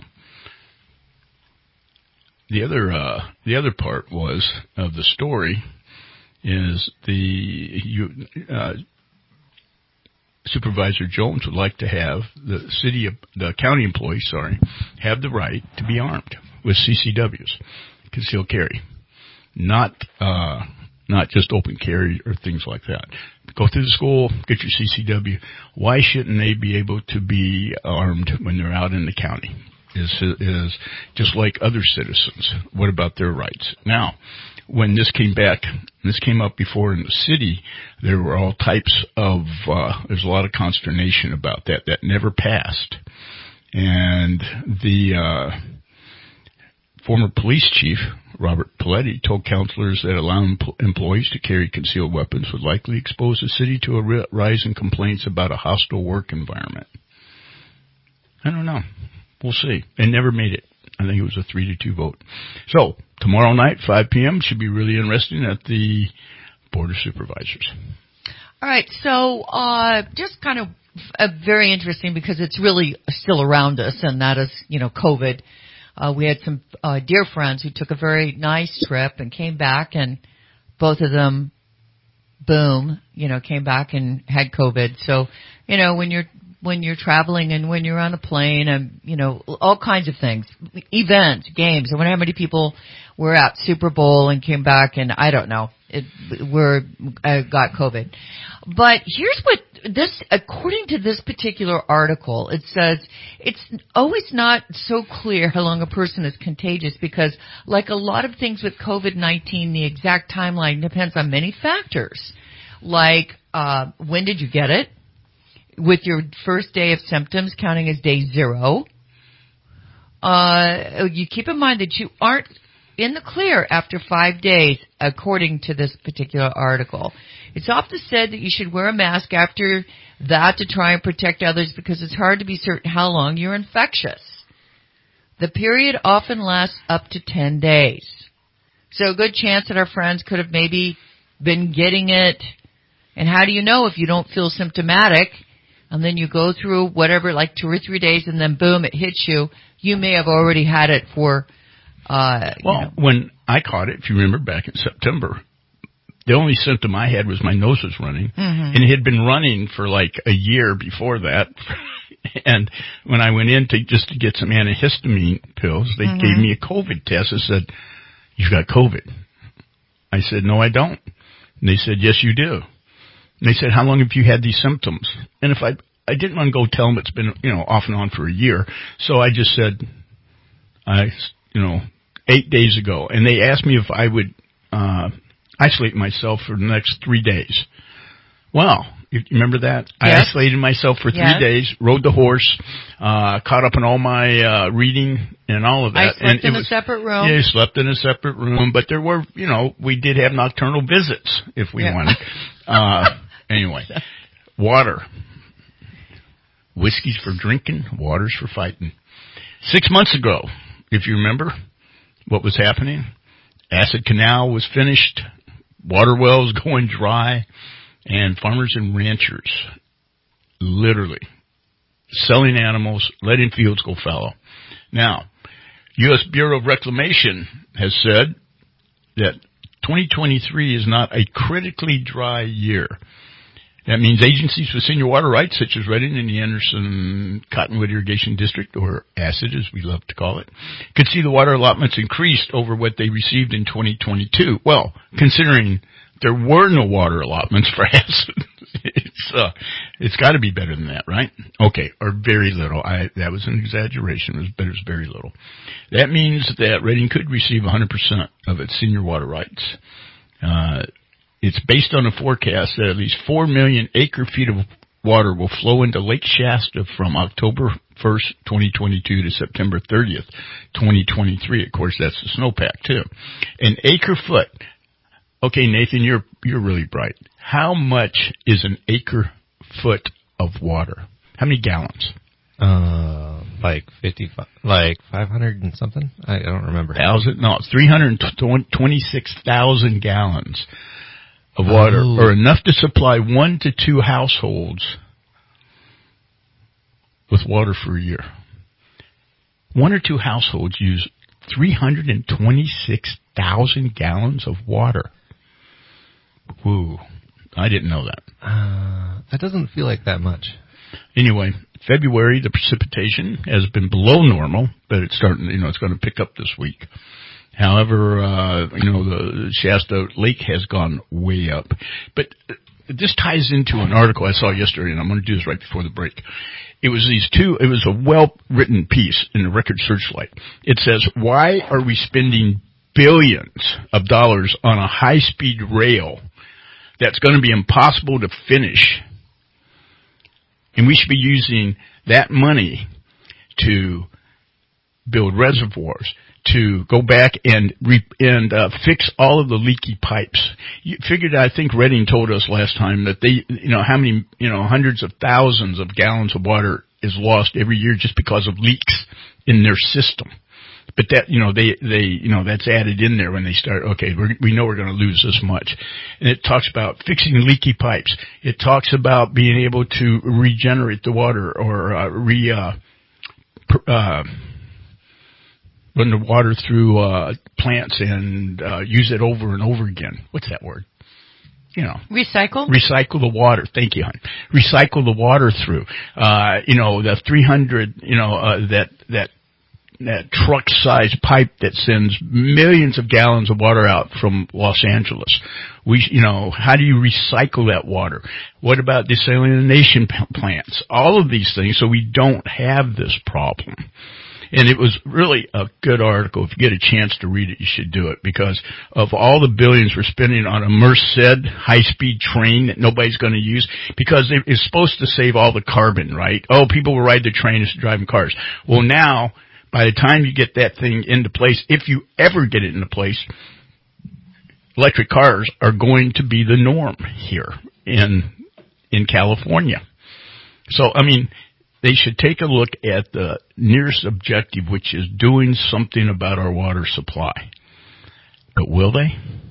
the other uh, the other part was of the story is the you, uh, Supervisor Jones would like to have the city, the county employees, sorry, have the right to be armed with C C Ws, concealed carry, not uh, not just open carry or things like that. Go through the school, get your C C W. Why shouldn't they be able to be armed when they're out in the county? Is is just like other citizens. What about their rights? Now, when this came back, this came up before in the city, there were all types of, uh, there's a lot of consternation about that. That never passed. And the uh, former police chief, Robert Paletti, told counselors that allowing employees to carry concealed weapons would likely expose the city to a rise in complaints about a hostile work environment. I don't know. We'll see. They never made it. I think it was a three to two vote. So tomorrow night, five p.m. should be really interesting at the Board of Supervisors. All right. So uh, just kind of uh, very interesting because it's really still around us, and that is, you know, COVID. Uh, we had some uh, dear friends who took a very nice trip and came back, and both of them, boom, you know, came back and had COVID. So, you know, when you're when you're traveling and when you're on a plane and, you know, all kinds of things, events, games. I wonder how many people were at Super Bowl and came back and I don't know, it, were, uh, got COVID. But here's what this, according to this particular article, it says it's always not so clear how long a person is contagious because, like a lot of things with COVID nineteen, the exact timeline depends on many factors, like uh, when did you get it, with your first day of symptoms counting as day zero. Uh, you keep in mind that you aren't in the clear after five days, according to this particular article. It's often said that you should wear a mask after that to try and protect others because it's hard to be certain how long you're infectious. The period often lasts up to ten days. So a good chance that our friends could have maybe been getting it. And how do you know if you don't feel symptomatic and then you go through whatever, like two or three days and then boom, it hits you? You may have already had it for, uh, well, you know. When I caught it, if you remember back in September, the only symptom I had was my nose was running, mm-hmm. and it had been running for like a year before that. And when I went in to just to get some antihistamine pills, they mm-hmm. gave me a COVID test and said, "You've got COVID." I said, "No, I don't." And they said, "Yes, you do." And they said, "How long have you had these symptoms?" And if I I didn't want to go tell them it's been, you know, off and on for a year, so I just said, I, you know, eight days ago, and they asked me if I would uh isolate myself for the next three days. Well, you remember that? Yes. I isolated myself for three yes. days, rode the horse, uh, caught up on all my uh, reading and all of that. I slept and in it a was, separate room. Yeah, slept in a separate room, but there were, you know, we did have nocturnal visits if we yeah. wanted. Uh, anyway, water. Whiskey's for drinking, water's for fighting. Six months ago, if you remember what was happening, Acid Canal was finished. Water wells going dry, and farmers and ranchers literally selling animals, letting fields go fallow. Now, U S Bureau of Reclamation has said that twenty twenty-three is not a critically dry year. That means agencies with senior water rights, such as Redding and the Anderson Cottonwood Irrigation District, or ACID as we love to call it, could see the water allotments increased over what they received in twenty twenty-two. Well, considering there were no water allotments for ACID, it's uh, it's got to be better than that, right? Okay, or very little. I that was an exaggeration. It was, but it was very little. That means that Redding could receive one hundred percent of its senior water rights. Uh, It's based on a forecast that at least four million acre-feet of water will flow into Lake Shasta from October first, twenty twenty-two to September thirtieth, twenty twenty-three. Of course, that's the snowpack, too. An acre-foot. Okay, Nathan, you're you're really bright. How much is an acre-foot of water? How many gallons? Uh, like fifty-five, like five hundred and something? I, I don't remember. Thousand? No, three hundred twenty-six thousand gallons. Of water, oh. or enough to supply one to two households with water for a year. One or two households use three hundred twenty-six thousand gallons of water. Woo. I didn't know that. Uh, that doesn't feel like that much. Anyway, February, the precipitation has been below normal, but it's starting, you know, it's going to pick up this week. However, uh, you know, the Shasta Lake has gone way up. But this ties into an article I saw yesterday, and I'm going to do this right before the break. It was these two, it was a well-written piece in the Record Searchlight. It says, why are we spending billions of dollars on a high-speed rail that's going to be impossible to finish? And we should be using that money to build reservoirs, to go back and re- and uh, fix all of the leaky pipes. You figured, I think Redding told us last time that they, you know, how many, you know, hundreds of thousands of gallons of water is lost every year just because of leaks in their system. But that, you know, they, they, you know, that's added in there when they start, okay, we're, we know we're going to lose this much. And it talks about fixing leaky pipes. It talks about being able to regenerate the water or, uh, re, uh, pr- uh, run the water through, uh, plants and, uh, use it over and over again. What's that word? You know. Recycle? Recycle the water. Thank you, hon. Recycle the water through. Uh, you know, the three hundred, you know, uh, that, that, that truck-sized pipe that sends millions of gallons of water out from Los Angeles. We, you know, how do you recycle that water? What about desalination plants? All of these things, so we don't have this problem. And it was really a good article. If you get a chance to read it, you should do it, because of all the billions we're spending on a Merced high-speed train that nobody's going to use, because it's supposed to save all the carbon, right? Oh, people will ride the train instead of driving cars. Well, now, by the time you get that thing into place, if you ever get it into place, electric cars are going to be the norm here in in California. So, I mean, they should take a look at the nearest objective, which is doing something about our water supply. But will they?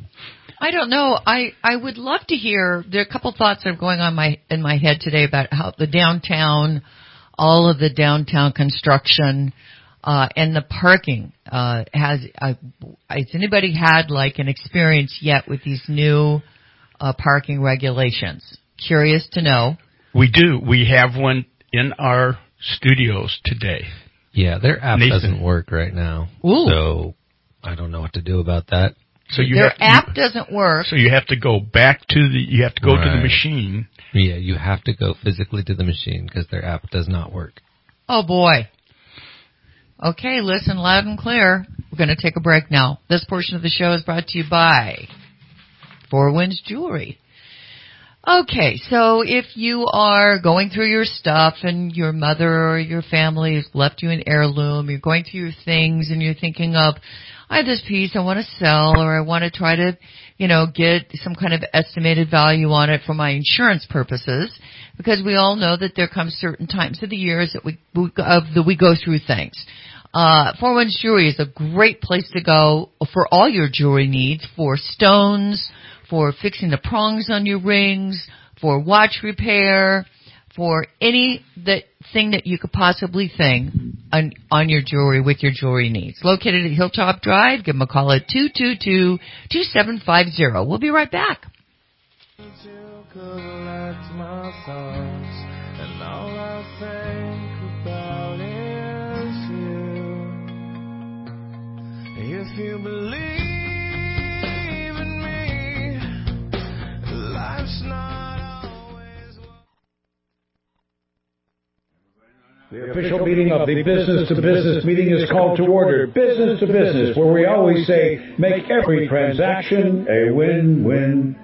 I don't know. I, I would love to hear. There are a couple thoughts that are going on my in my head today about how the downtown, all of the downtown construction, uh, and the parking. Uh, has uh, has anybody had like an experience yet with these new uh, parking regulations? Curious to know. We do. We have one in our studios today. Yeah, their app Nathan. doesn't work right now. Ooh. So I don't know what to do about that. So you Their have, app you, doesn't work. So you have to go back to the, you have to go right. to the machine. Yeah, you have to go physically to the machine because their app does not work. Oh boy. Okay, listen loud and clear. We're going to take a break now. This portion of the show is brought to you by Four Winds Jewelry. Okay, so if you are going through your stuff and your mother or your family has left you an heirloom, you're going through your things and you're thinking of, I have this piece I want to sell, or I want to try to, you know, get some kind of estimated value on it for my insurance purposes, because we all know that there comes certain times of the years that we, we of that we go through things. Uh, Four Winds Jewelry is a great place to go for all your jewelry needs, for stones, for fixing the prongs on your rings, for watch repair, for any that thing that you could possibly think on, on your jewelry with your jewelry needs. Located at Hilltop Drive, give them a call at two two two, two seven five zero. We'll be right back. If you believe in me, life's not always. The official meeting of the Business to Business meeting is called to order. Business to Business, where we always say, make every transaction a win-win-win.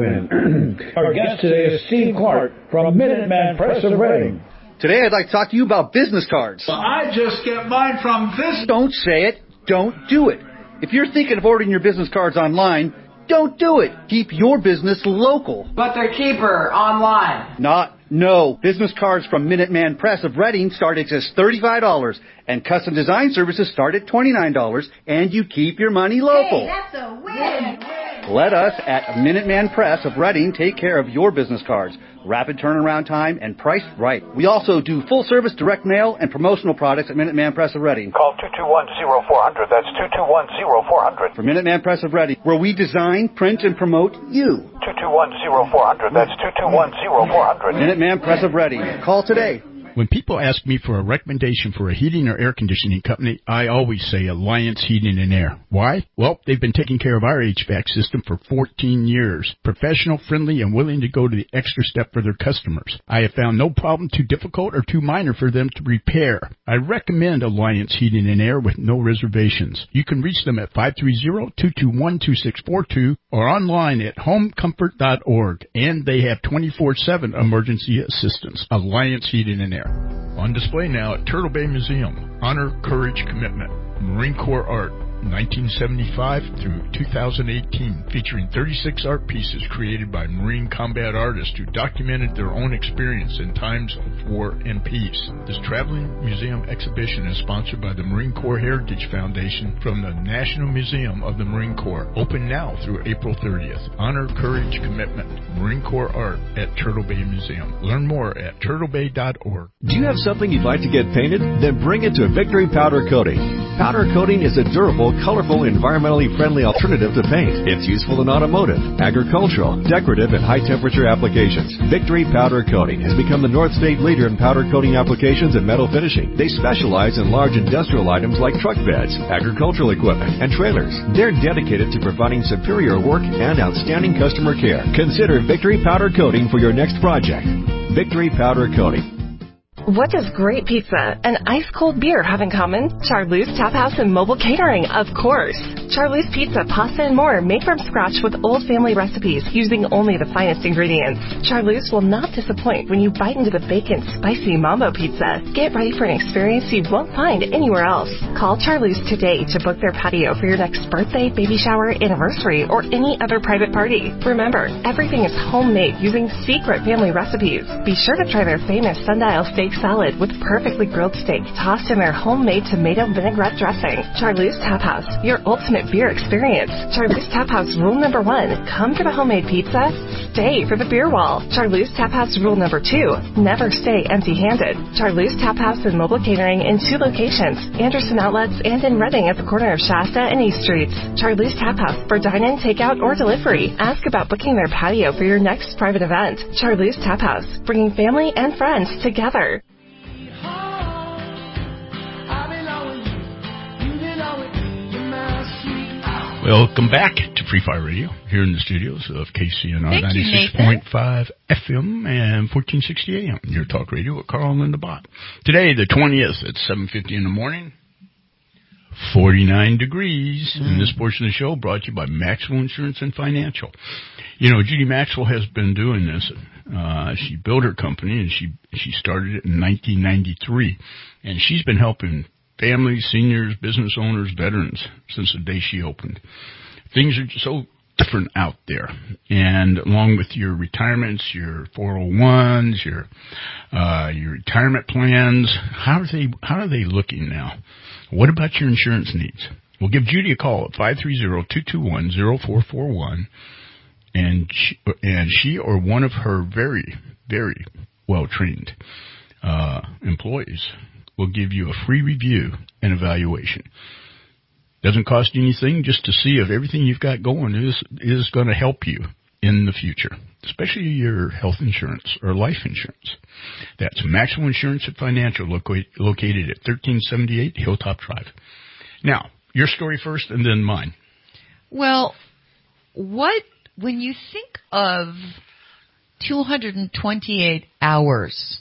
Our guest today is Steve Clark from Minuteman Press of Reading. Today I'd like to talk to you about business cards. Well, I just get mine from this. Don't say it. Don't do it. If you're thinking of ordering your business cards online, don't do it. Keep your business local. But they're cheaper online. Not, no. Business cards from Minuteman Press of Reading start at just thirty-five dollars, and custom design services start at twenty-nine dollars, and you keep your money local. Hey, that's a win. Let us at Minuteman Press of Reading take care of your business cards. Rapid turnaround time and priced right. We also do full service direct mail and promotional products at Minuteman Press of Reading. Call two two one, zero four zero zero. That's two two one, zero four zero zero. For Minuteman Press of Reading, where we design, print, and promote you. two two one, zero four zero zero. That's two two one, zero four zero zero. Minuteman Press of Reading. Call today. When people ask me for a recommendation for a heating or air conditioning company, I always say Alliance Heating and Air. Why? Well, they've been taking care of our H V A C system for fourteen years. Professional, friendly, and willing to go to the extra step for their customers. I have found no problem too difficult or too minor for them to repair. I recommend Alliance Heating and Air with no reservations. You can reach them at five three zero, two two one, two six four two or online at home comfort dot org. And they have twenty-four seven emergency assistance. Alliance Heating and Air. On display now at Turtle Bay Museum. Honor, Courage, Commitment. Marine Corps Art. nineteen seventy-five through two thousand eighteen, featuring thirty-six art pieces created by Marine combat artists who documented their own experience in times of war and peace. This traveling museum exhibition is sponsored by the Marine Corps Heritage Foundation from the National Museum of the Marine Corps. Open now through April thirtieth. Honor, Courage, Commitment. Marine Corps Art at Turtle Bay Museum. Learn more at turtle bay dot org. Do you have something you'd like to get painted? Then bring it to Victory Powder Coating. Powder coating is a durable affordable, colorful, environmentally friendly alternative to paint. It's useful in automotive, agricultural, decorative, and high-temperature applications. Victory Powder Coating has become the North State leader in powder coating applications and metal finishing. They specialize in large industrial items like truck beds, agricultural equipment, and trailers. They're dedicated to providing superior work and outstanding customer care. Consider Victory Powder Coating for your next project. Victory Powder Coating. What does great pizza and ice-cold beer have in common? Charlie's Tap House and Mobile Catering, of course. Charlie's Pizza, Pasta, and more made from scratch with old family recipes using only the finest ingredients. Charlie's will not disappoint when you bite into the bacon, spicy Mambo Pizza. Get ready for an experience you won't find anywhere else. Call Charlie's today to book their patio for your next birthday, baby shower, anniversary, or any other private party. Remember, everything is homemade using secret family recipes. Be sure to try their famous sundial steak salad with perfectly grilled steak tossed in their homemade tomato vinaigrette dressing. Charlie's Tap House, your ultimate beer experience. Charlie's Tap House rule number one, come for the homemade pizza, stay for the beer wall. Charlie's Tap House rule number two, never stay empty-handed. Charlie's Tap House and Mobile Catering in two locations, Anderson Outlets and in Reading at the corner of Shasta and East Streets. Charlie's Tap House for dine-in, takeout, or delivery. Ask about booking their patio for your next private event. Charlie's Tap House, bringing family and friends together. Welcome back to Free Fire Radio here in the studios of K C N R ninety-six point five F M and fourteen sixty A M. Your talk radio with Carl and Linda Bott. Today, the twentieth at seven fifty in the morning, forty-nine degrees. Mm. And this portion of the show brought to you by Maxwell Insurance and Financial. You know, Judy Maxwell has been doing this. Uh, she built her company, and she she started it in nineteen ninety-three. And she's been helping families, seniors, business owners, veterans since the day she opened. Things are just so different out there. And along with your retirements, your four oh ones, your uh, your retirement plans, how are they how are they looking now? What about your insurance needs? Well, give Judy a call at five three zero, two two one, zero four four one, and she, and she or one of her very, very well-trained uh, employees will give you a free review and evaluation. Doesn't cost you anything, just to see if everything you've got going is is going to help you in the future, especially your health insurance or life insurance. That's Maxwell Insurance and Financial, located, located at thirteen seventy-eight Hilltop Drive. Now, your story first and then mine. Well, what when you think of two hundred twenty-eight hours,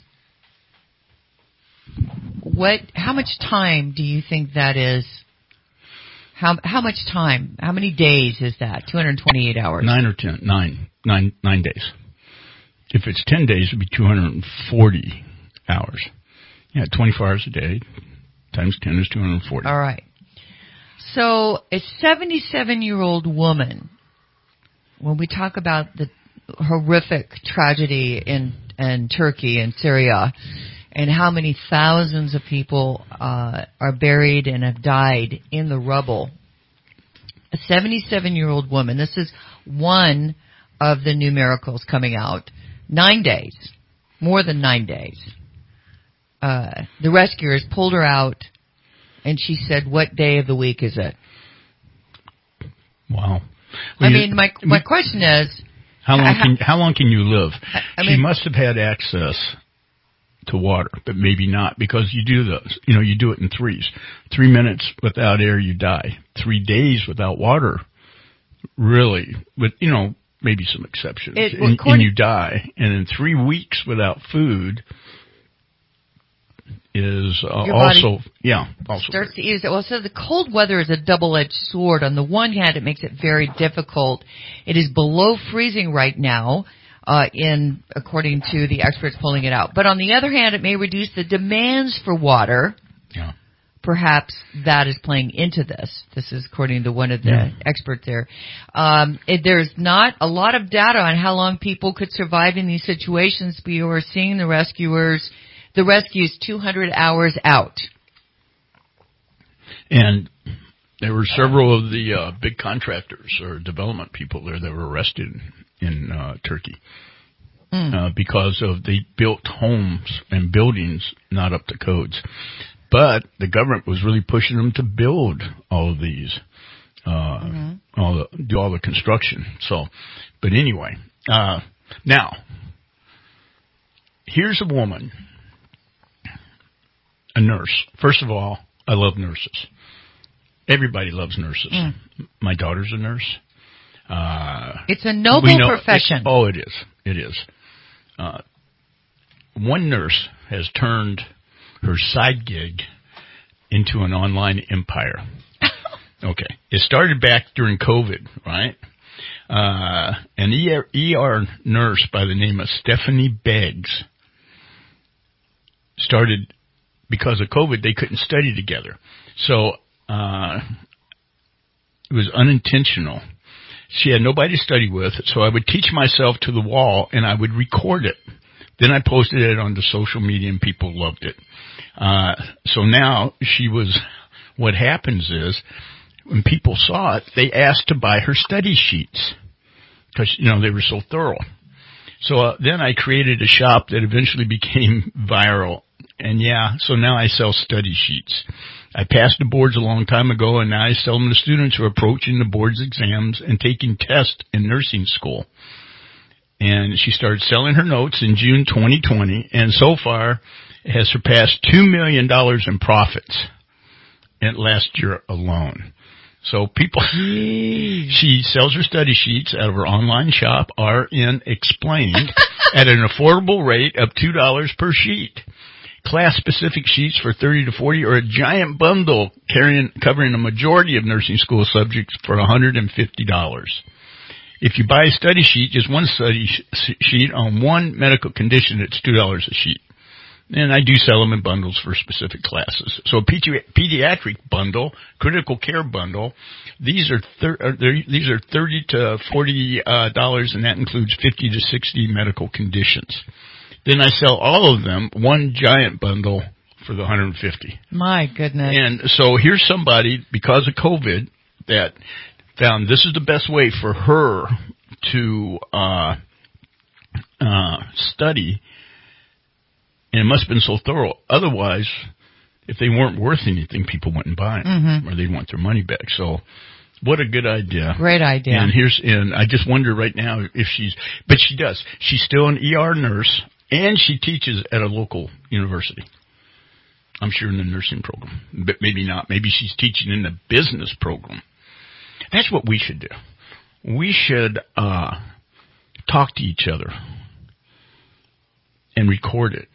what? How much time do you think that is? How how much time? How many days is that? two hundred twenty-eight hours. Nine or ten. Nine. Nine. Nine days. If it's ten days, it'd be two hundred forty hours. Yeah, twenty-four hours a day times ten is two hundred forty. All right. So a seventy-seven-year-old woman, when we talk about the horrific tragedy in, in Turkey and Syria, and how many thousands of people uh, are buried and have died in the rubble. A seventy-seven-year-old woman, this is one of the new miracles coming out. Nine days, more than nine days. Uh, the rescuers pulled her out, and she said, "What day of the week is it?" Wow. Well, I mean, my my question is, how long can how long can you live? I she mean, must have had access to water, but maybe not, because you do those, you know, you do it in threes. Three minutes without air, you die. Three days without water, really, with, you know, maybe some exceptions, it, and, and you die. And in three weeks without food is uh, also, yeah, also. Starts to ease it. Well, so the cold weather is a double-edged sword. On the one hand, it makes it very difficult. It is below freezing right now. Uh, in according to the experts pulling it out. But on the other hand, it may reduce the demands for water. Yeah. Perhaps that is playing into this. This is according to one of the yeah. experts there. Um, it, there's not a lot of data on how long people could survive in these situations, but you are seeing the rescuers, the rescues two hundred hours out. And there were several of the uh, big contractors or development people there that were arrested in uh, Turkey mm. uh, because of they built homes and buildings not up to codes. but the government was really pushing them to build all of these, uh, mm-hmm. all the, do all the construction. So, but anyway, uh, now, here's a woman, a nurse. First of all, I love nurses. Everybody loves nurses. Mm. My daughter's a nurse. Uh, it's a noble know, profession. It, oh, it is. It is. Uh, one nurse has turned her side gig into an online empire. Okay. It started back during COVID, right? Uh, an E R, E R nurse by the name of Stephanie Beggs started, because of COVID, they couldn't study together. So, uh, it was unintentional. She had nobody to study with, so I would teach myself to the wall and I would record it. Then I posted it onto social media and people loved it. Uh, so now she was, what happens is, when people saw it, they asked to buy her study sheets because, you know, they were so thorough. So uh, then I created a shop that eventually became viral. And yeah, so now I sell study sheets. I passed the boards a long time ago, and now I sell them to students who are approaching the board's exams and taking tests in nursing school. And she started selling her notes in June twenty twenty, and so far has surpassed two million dollars in profits in last year alone. So people, she sells her study sheets out of her online shop, R N Explained, at an affordable rate of two dollars per sheet. Class-specific sheets for thirty to forty, or a giant bundle carrying, covering a majority of nursing school subjects for one hundred fifty dollars. If you buy a study sheet, just one study sh- sheet on one medical condition, it's two dollars a sheet. And I do sell them in bundles for specific classes. So a pedi- pediatric bundle, critical care bundle, these are thir- uh, these are thirty to forty uh, dollars, and that includes fifty to sixty medical conditions. Then I sell all of them, one giant bundle, for the one hundred fifty. My goodness. And so here's somebody, because of COVID, that found this is the best way for her to uh, uh, study, and it must have been so thorough. Otherwise, if they weren't worth anything, people wouldn't buy them, mm-hmm. or they'd want their money back. So what a good idea. Great idea. And here's, and I just wonder right now if she's, but she does. She's still an E R nurse, and she teaches at a local university. I'm sure in the nursing program, but maybe not. Maybe she's teaching in the business program. That's what we should do. We should uh, talk to each other and record it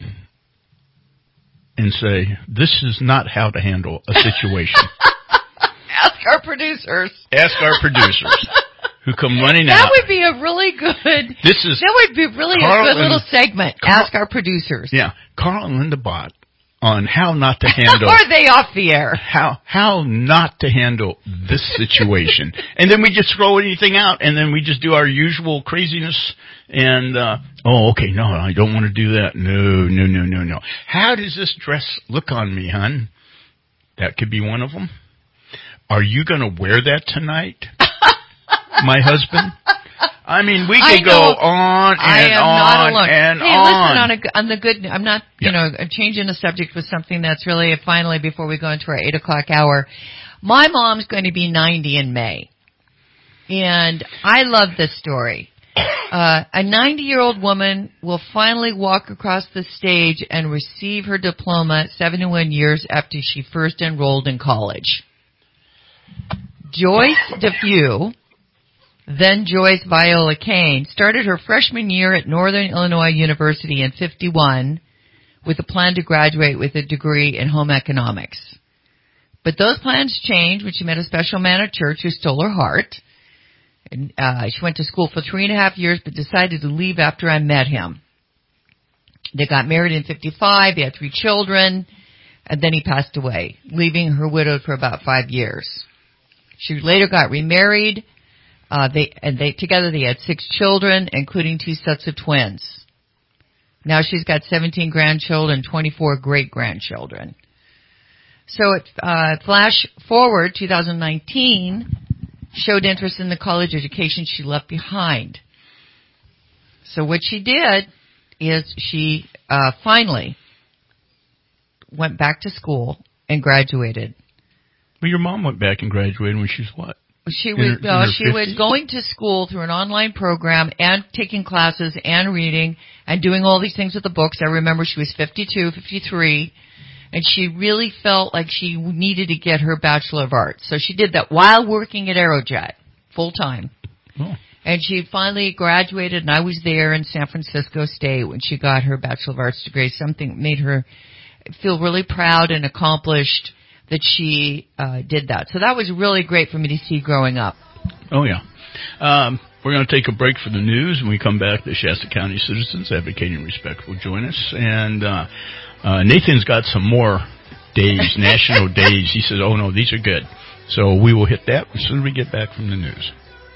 and say, this is not how to handle a situation. Ask our producers. Ask our producers who come running that out. That would be a really good. This is that would be really Carl a good and, little segment. Carl, Ask our producers. Yeah, Carl and Linda Bott on how not to handle. Or are they off the air? How how not to handle this situation, and then we just throw anything out, and then we just do our usual craziness. And uh oh, okay, no, I don't want to do that. No, no, no, no, no. How does this dress look on me, hon? That could be one of them. Are you going to wear that tonight, my husband? I mean, we could go on and I am on not alone. and hey, on. listen, on, a, on the good, I'm not, you yeah. know, changing the subject with something that's really, finally, before we go into our eight o'clock hour. My mom's going to be ninety in May. And I love this story. Uh, a ninety-year-old woman will finally walk across the stage and receive her diploma seventy-one years after she first enrolled in college. Joyce DeFew, then Joyce Viola Kane, started her freshman year at Northern Illinois University in fifty-one with a plan to graduate with a degree in home economics. But those plans changed when she met a special man at church who stole her heart. And, uh, she went to school for three and a half years but decided to leave after I met him. They got married in fifty-five. They had three children. And then he passed away, leaving her widowed for about five years. She later got remarried. Uh, they, and they, together they had six children, including two sets of twins. Now she's got seventeen grandchildren, twenty-four great-grandchildren. So it, uh, flash forward, two thousand nineteen, showed interest in the college education she left behind. So what she did is she, uh, finally went back to school and graduated. Well, your mom went back and graduated when she was what? She was her, uh, she was going to school through an online program and taking classes and reading and doing all these things with the books. I remember she was fifty-two, fifty-three, and she really felt like she needed to get her Bachelor of Arts. So she did that while working at Aerojet full time. Oh. And she finally graduated, and I was there in San Francisco State when she got her Bachelor of Arts degree. Something made her feel really proud and accomplished that she uh, did that. So that was really great for me to see growing up. Oh, yeah. Um, we're going to take a break for the news. When we come back, the Shasta County Citizens Advocating Respect will join us. And uh, uh, Nathan's got some more days, national days. He says, oh, no, these are good. So we will hit that as soon as we get back from the news.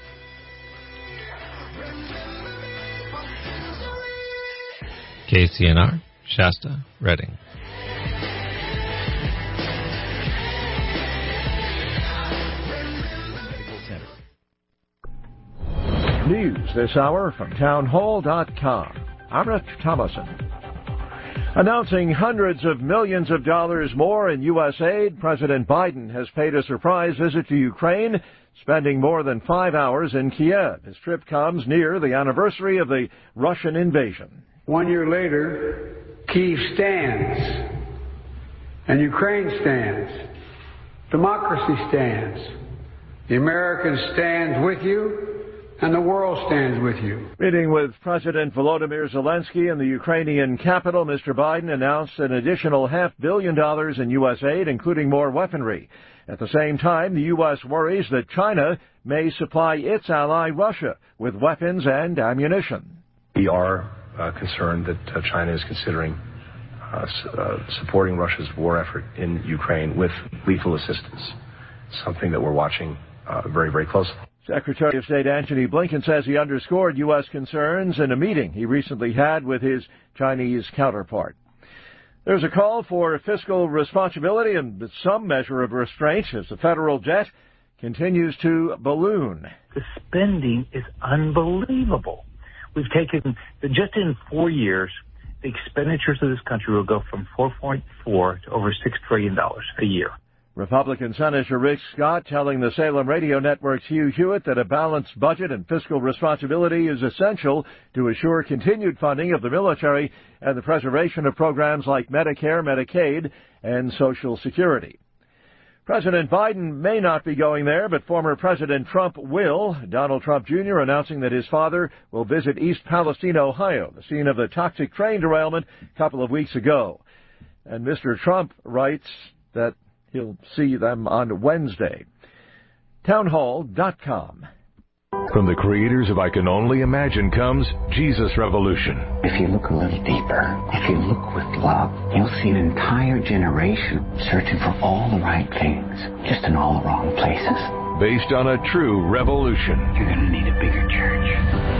K C N R, Shasta, Redding. News this hour from townhall dot com. I'm Rich Thomason. Announcing hundreds of millions of dollars more in U S aid, President Biden has paid a surprise visit to Ukraine, spending more than five hours in Kiev. His trip comes near the anniversary of the Russian invasion. One year later, Kyiv stands, and Ukraine stands. Democracy stands. The Americans stand with you, and the world stands with you. Meeting with President Volodymyr Zelensky in the Ukrainian capital, Mister Biden announced an additional half billion dollars in U S aid, including more weaponry. At the same time, the U S worries that China may supply its ally Russia with weapons and ammunition. We are uh, concerned that uh, China is considering uh, s- uh, supporting Russia's war effort in Ukraine with lethal assistance, something that we're watching uh, very, very closely. Secretary of State Antony Blinken says he underscored U S concerns in a meeting he recently had with his Chinese counterpart. There's a call for fiscal responsibility and some measure of restraint as the federal debt continues to balloon. The spending is unbelievable. We've taken, just in four years, the expenditures of this country will go from four point four to over six trillion dollars a year. Republican Senator Rick Scott telling the Salem Radio Network's Hugh Hewitt that a balanced budget and fiscal responsibility is essential to assure continued funding of the military and the preservation of programs like Medicare, Medicaid, and Social Security. President Biden may not be going there, but former President Trump will. Donald Trump Junior announcing that his father will visit East Palestine, Ohio, the scene of the toxic train derailment a couple of weeks ago. And Mister Trump writes that he'll see them on Wednesday. townhall dot com. From the creators of I Can Only Imagine comes Jesus Revolution. If you look a little deeper, if you look with love, you'll see an entire generation searching for all the right things, just in all the wrong places. Based on a true revolution. You're going to need a bigger church.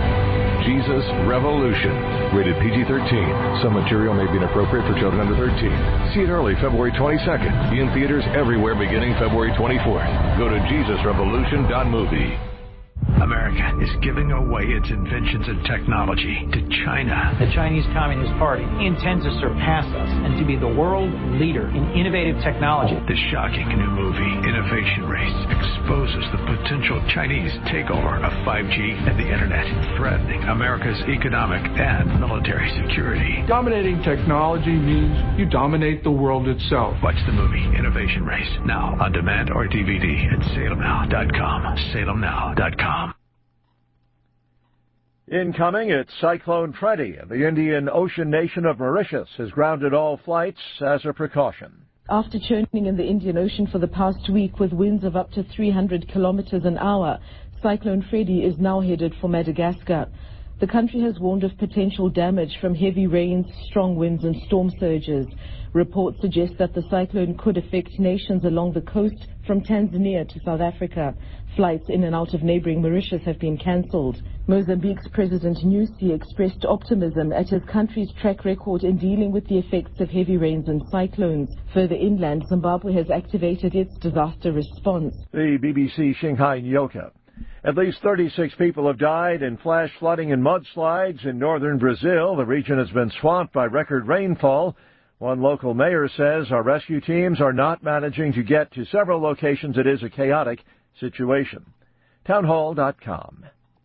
Jesus Revolution. Rated P G thirteen. Some material may be inappropriate for children under thirteen. See it early February twenty-second. In theaters everywhere beginning February twenty-fourth. Go to Jesus Revolution dot movie. America is giving away its inventions and technology to China. The Chinese Communist Party intends to surpass us and to be the world leader in innovative technology. The shocking new movie, Innovation Race, exposes the potential Chinese takeover of five G and the Internet, threatening America's economic and military security. Dominating technology means you dominate the world itself. Watch the movie, Innovation Race, now on demand or D V D at salem now dot com. salem now dot com. Incoming, it's Cyclone Freddy. The Indian Ocean nation of Mauritius has grounded all flights as a precaution. After churning in the Indian Ocean for the past week with winds of up to three hundred kilometers an hour, Cyclone Freddy is now headed for Madagascar. The country has warned of potential damage from heavy rains, strong winds and storm surges. Reports suggest that the cyclone could affect nations along the coast from Tanzania to South Africa. Flights in and out of neighboring Mauritius have been cancelled. Mozambique's President Nyusi expressed optimism at his country's track record in dealing with the effects of heavy rains and cyclones. Further inland, Zimbabwe has activated its disaster response. The B B C Shanghai Nyoka. At least thirty-six people have died in flash flooding and mudslides in northern Brazil. The region has been swamped by record rainfall. One local mayor says our rescue teams are not managing to get to several locations. It is a chaotic situation. townhall dot com.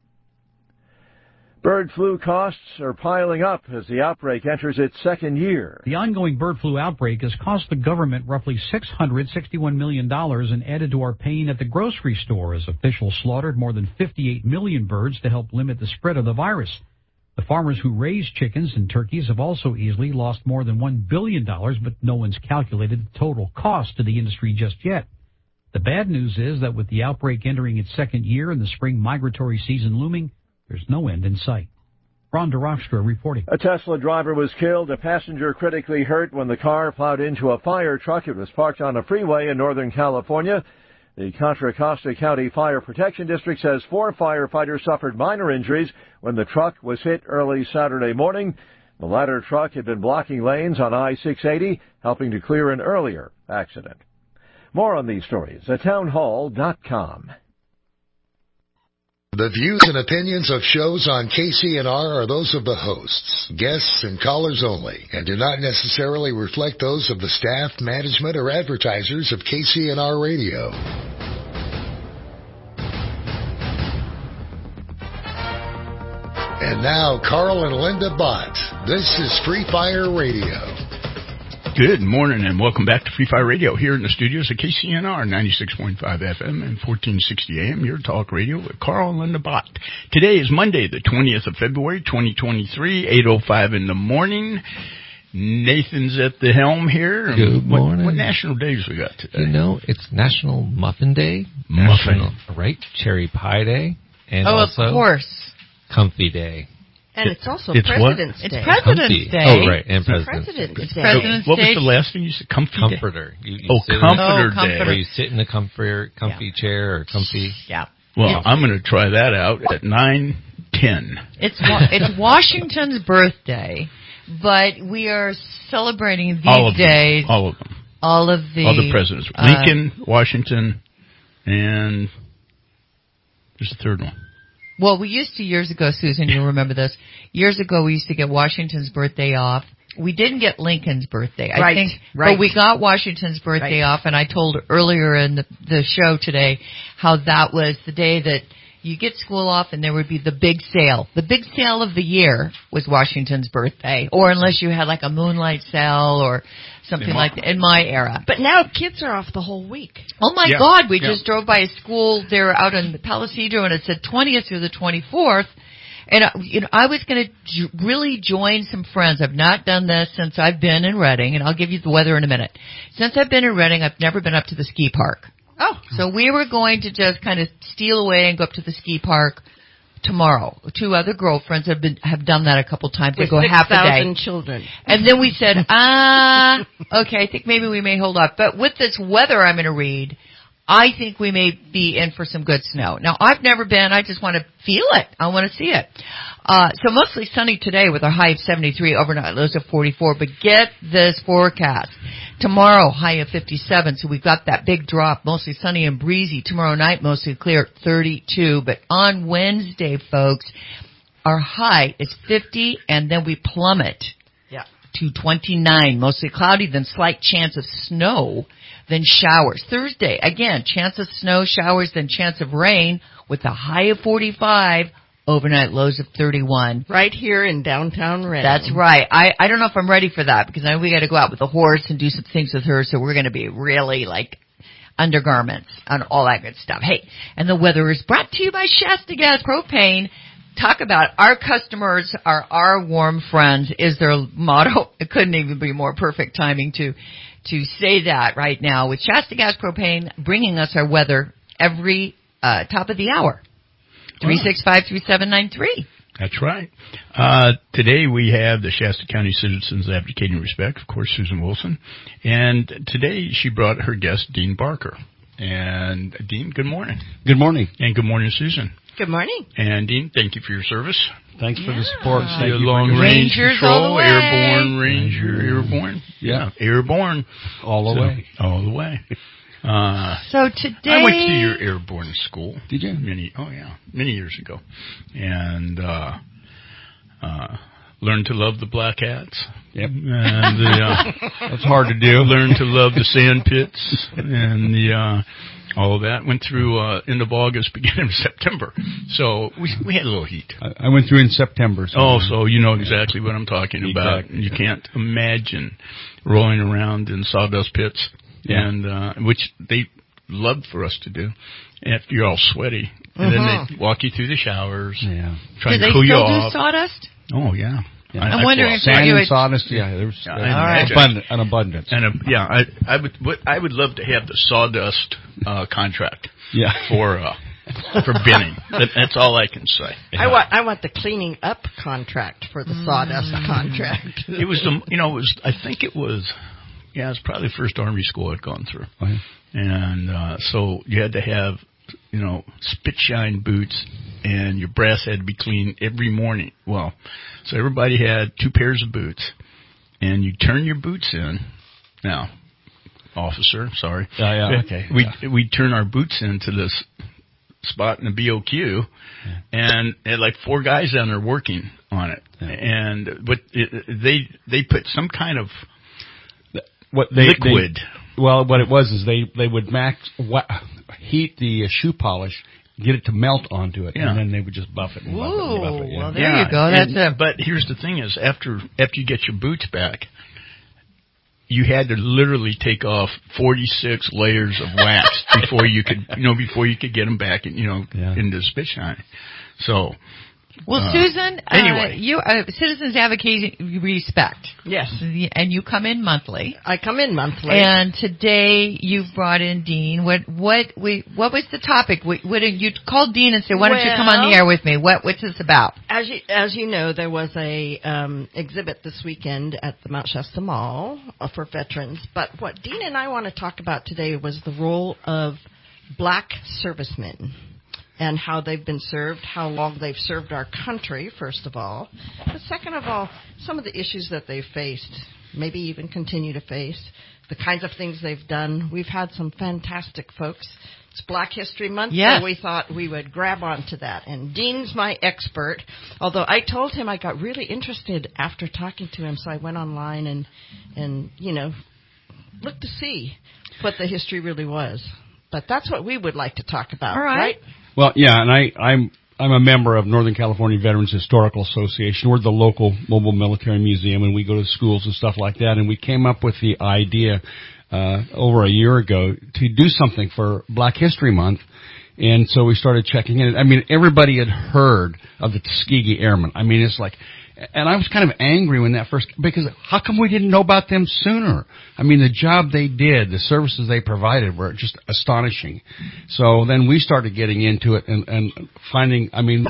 Bird flu costs are piling up as the outbreak enters its second year. The ongoing bird flu outbreak has cost the government roughly six hundred sixty-one million dollars and added to our pain at the grocery store as officials slaughtered more than fifty-eight million birds to help limit the spread of the virus. The farmers who raise chickens and turkeys have also easily lost more than one billion dollars, but no one's calculated the total cost to the industry just yet. The bad news is that with the outbreak entering its second year and the spring migratory season looming, there's no end in sight. Ron DeRockstra reporting. A Tesla driver was killed, a passenger critically hurt when the car plowed into a fire truck. It was parked on a freeway in Northern California. The Contra Costa County Fire Protection District says four firefighters suffered minor injuries when the truck was hit early Saturday morning. The ladder truck had been blocking lanes on I six eighty, helping to clear an earlier accident. More on these stories at townhall dot com. The views and opinions of shows on K C N R are those of the hosts, guests, and callers only, and do not necessarily reflect those of the staff, management, or advertisers of K C N R Radio. And now, Carl and Linda Bott. This is Free Fire Radio. Good morning and welcome back to Free Fire Radio here in the studios at K C N R ninety-six point five F M and fourteen sixty A M, your talk radio with Carl and Linda Bott. Today is Monday, the twentieth of February, twenty twenty-three, eight oh five in the morning. Nathan's at the helm here. Good morning. What, what national days we got today? You know, it's National Muffin Day. Muffin. National, right? Cherry Pie Day. And oh, also of course. Comfy Day. And it's also it's President's what? Day. It's President's Comfy. Day. Oh, right, and President's, President's Day. Day. President's what Day. was the last thing you said? Comfy Comforter. You, you oh, sit comforter in, oh, day. Where you sit in a comfy, comfy yeah. chair or comfy. Yeah. Well, yeah. I'm going to try that out at nine ten. It's it's Washington's birthday, but we are celebrating these all of days. Them. All of them. All of the all the presidents. Uh, Lincoln, Washington, and there's a third one. Well, we used to years ago, Susan, you'll remember this. Years ago, we used to get Washington's birthday off. We didn't get Lincoln's birthday, I right, think, right. but we got Washington's birthday right. off. And I told earlier in the, the show today how that was the day that you get school off and there would be the big sale. The big sale of the year was Washington's birthday, or unless you had like a moonlight sale or something in like that in my era. But now kids are off the whole week. Oh my yeah. God, we yeah. just drove by a school there out in Palisadro and it said twentieth through the twenty-fourth. And, uh, you know, I was going to j- really join some friends. I've not done this since I've been in Reading, and I'll give you the weather in a minute. Since I've been in Reading, I've never been up to the ski park. Oh. So we were going to just kind of steal away and go up to the ski park tomorrow. Two other girlfriends have been have done that a couple times. They With go half a day. six thousand children. And then we said, ah, okay, I think maybe we may hold off. But with this weather I'm going to read, I think we may be in for some good snow. Now, I've never been. I just want to feel it. I want to see it. Uh, so mostly sunny today with a high of seventy-three, overnight lows of forty-four. But get this forecast. Tomorrow, high of fifty-seven. So we've got that big drop, mostly sunny and breezy. Tomorrow night, mostly clear, thirty-two. But on Wednesday, folks, our high is fifty, and then we plummet yeah. to twenty-nine. Mostly cloudy, then slight chance of snow. Then showers. Thursday, again, chance of snow, showers, then chance of rain with a high of forty-five, overnight lows of thirty-one. Right here in downtown Reading. That's right. I, I don't know if I'm ready for that because I know we got to go out with the horse and do some things with her, so we're going to be really like undergarments and all that good stuff. Hey, and the weather is brought to you by Shasta Gas Propane. Talk about our customers are our warm friends is their motto. It couldn't even be more perfect timing to to say that right now with Shasta Gas Propane bringing us our weather every uh, top of the hour. three six five, three seven nine three. That's right. Uh, today we have the Shasta County Citizens Advocating Respect, of course, Susan Wilson. And today she brought her guest, Dean Barker. And Dean, good morning. Good morning. And good morning, Susan. Good morning. And Dean, thank you for your service. Thanks yeah. for the support. Thank you long range control, airborne ranger, airborne. Yeah, yeah. airborne. All the so, way. All the way. Uh, so today I went to your airborne school. Did you? Many, oh yeah, many years ago, and uh, uh, learn to love the black hats. Yep. And the, uh, that's hard to do. Learn to love the sand pits and the, uh, all of that. Went through, uh, end of August, beginning of September. So we, we had a little heat. I, I went through in September. So oh, so you know exactly what I'm talking about. Exactly. You can't imagine rolling around in sawdust pits, yeah. and, uh, which they loved for us to do after you're all sweaty. And mm-hmm. then they walk you through the showers, yeah. try do to cool you off. Do they still do sawdust? Oh, yeah. Yeah. I'm I, wondering well, if sand you and sawdust. Yeah, there was yeah, uh, right. abundant, an abundance. And a, yeah, I, I would, what, I would love to have the sawdust uh, contract. Yeah. For uh, for binning. That, that's all I can say. I want I want the cleaning up contract for the sawdust mm. contract. It was the you know it was I think it was yeah it was probably the first Army school I'd gone through, okay. and uh, so you had to have you know spit shine boots. And your brass had to be clean every morning. Well, so everybody had two pairs of boots, and you turn your boots in. Now, officer, sorry. Oh, yeah, okay. We yeah. we turn our boots into this spot in the B O Q, yeah. and had like four guys down there working on it. Yeah. And but it, they they put some kind of what they, liquid. They, well, what it was is they they would max what, heat the shoe polish. Get it to melt onto it, yeah. and then they would just buff it and buff Ooh, it and buff it. Yeah. Well, there yeah, you go. That's and, it. But here's the thing: is after after you get your boots back, you had to literally take off forty-six layers of wax before you could, you know, before you could get them back, in, you know, yeah. into spit shine. So. Well, uh, Susan, anyway. uh, you uh, Citizens Advocacy Respect. Yes. And you come in monthly. I come in monthly. And today you've brought in Dean. What what we what was the topic? What, what you called Dean and said, "Why don't well, you come on the air with me? What what's this about?" As you as you know, there was a um, exhibit this weekend at the Mount Shasta Mall uh, for veterans. But what Dean and I want to talk about today was the role of black servicemen. And how they've been served, how long they've served our country, first of all. But second of all, some of the issues that they've faced, maybe even continue to face, the kinds of things they've done. We've had some fantastic folks. It's Black History Month, yes. so we thought we would grab onto that. And Dean's my expert, although I told him I got really interested after talking to him, so I went online and, and you know, looked to see what the history really was. But that's what we would like to talk about, all right? right? Well, yeah, and I, I'm I'm a member of Northern California Veterans Historical Association. We're the local mobile military museum, and we go to schools and stuff like that. And we came up with the idea uh, over a year ago to do something for Black History Month. And so we started checking in. I mean, everybody had heard of the Tuskegee Airmen. I mean, it's like, and I was kind of angry when that first, because how come we didn't know about them sooner? I mean, the job they did, the services they provided were just astonishing. So then we started getting into it and, and finding, I mean,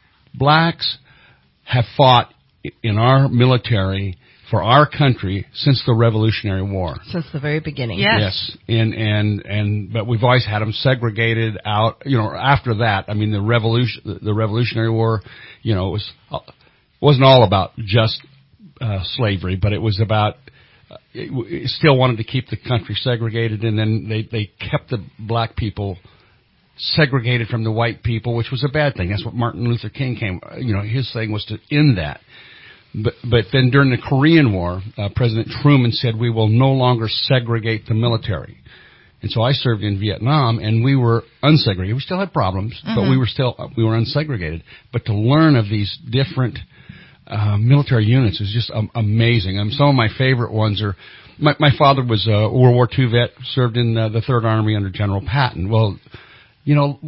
blacks have fought in our military for our country since the Revolutionary War. Since the very beginning. Yes. Yes. And, and, and, but we've always had them segregated out, you know, after that. I mean, the revolution, the Revolutionary War, you know, it was, wasn't all about just uh, slavery, but it was about uh, it, it still wanted to keep the country segregated, and then they, they kept the black people segregated from the white people, which was a bad thing. That's what Martin Luther King came, you know, his thing was to end that. But, but then during the Korean War, uh, President Truman said, we will no longer segregate the military. And so I served in Vietnam, and we were unsegregated. We still had problems, mm-hmm. but we were still, we were unsegregated. But to learn of these different uh, military units is just um, amazing. Um, some of my favorite ones are, my, my father was a World War Two vet, served in uh, the Third Army under General Patton. Well, you know,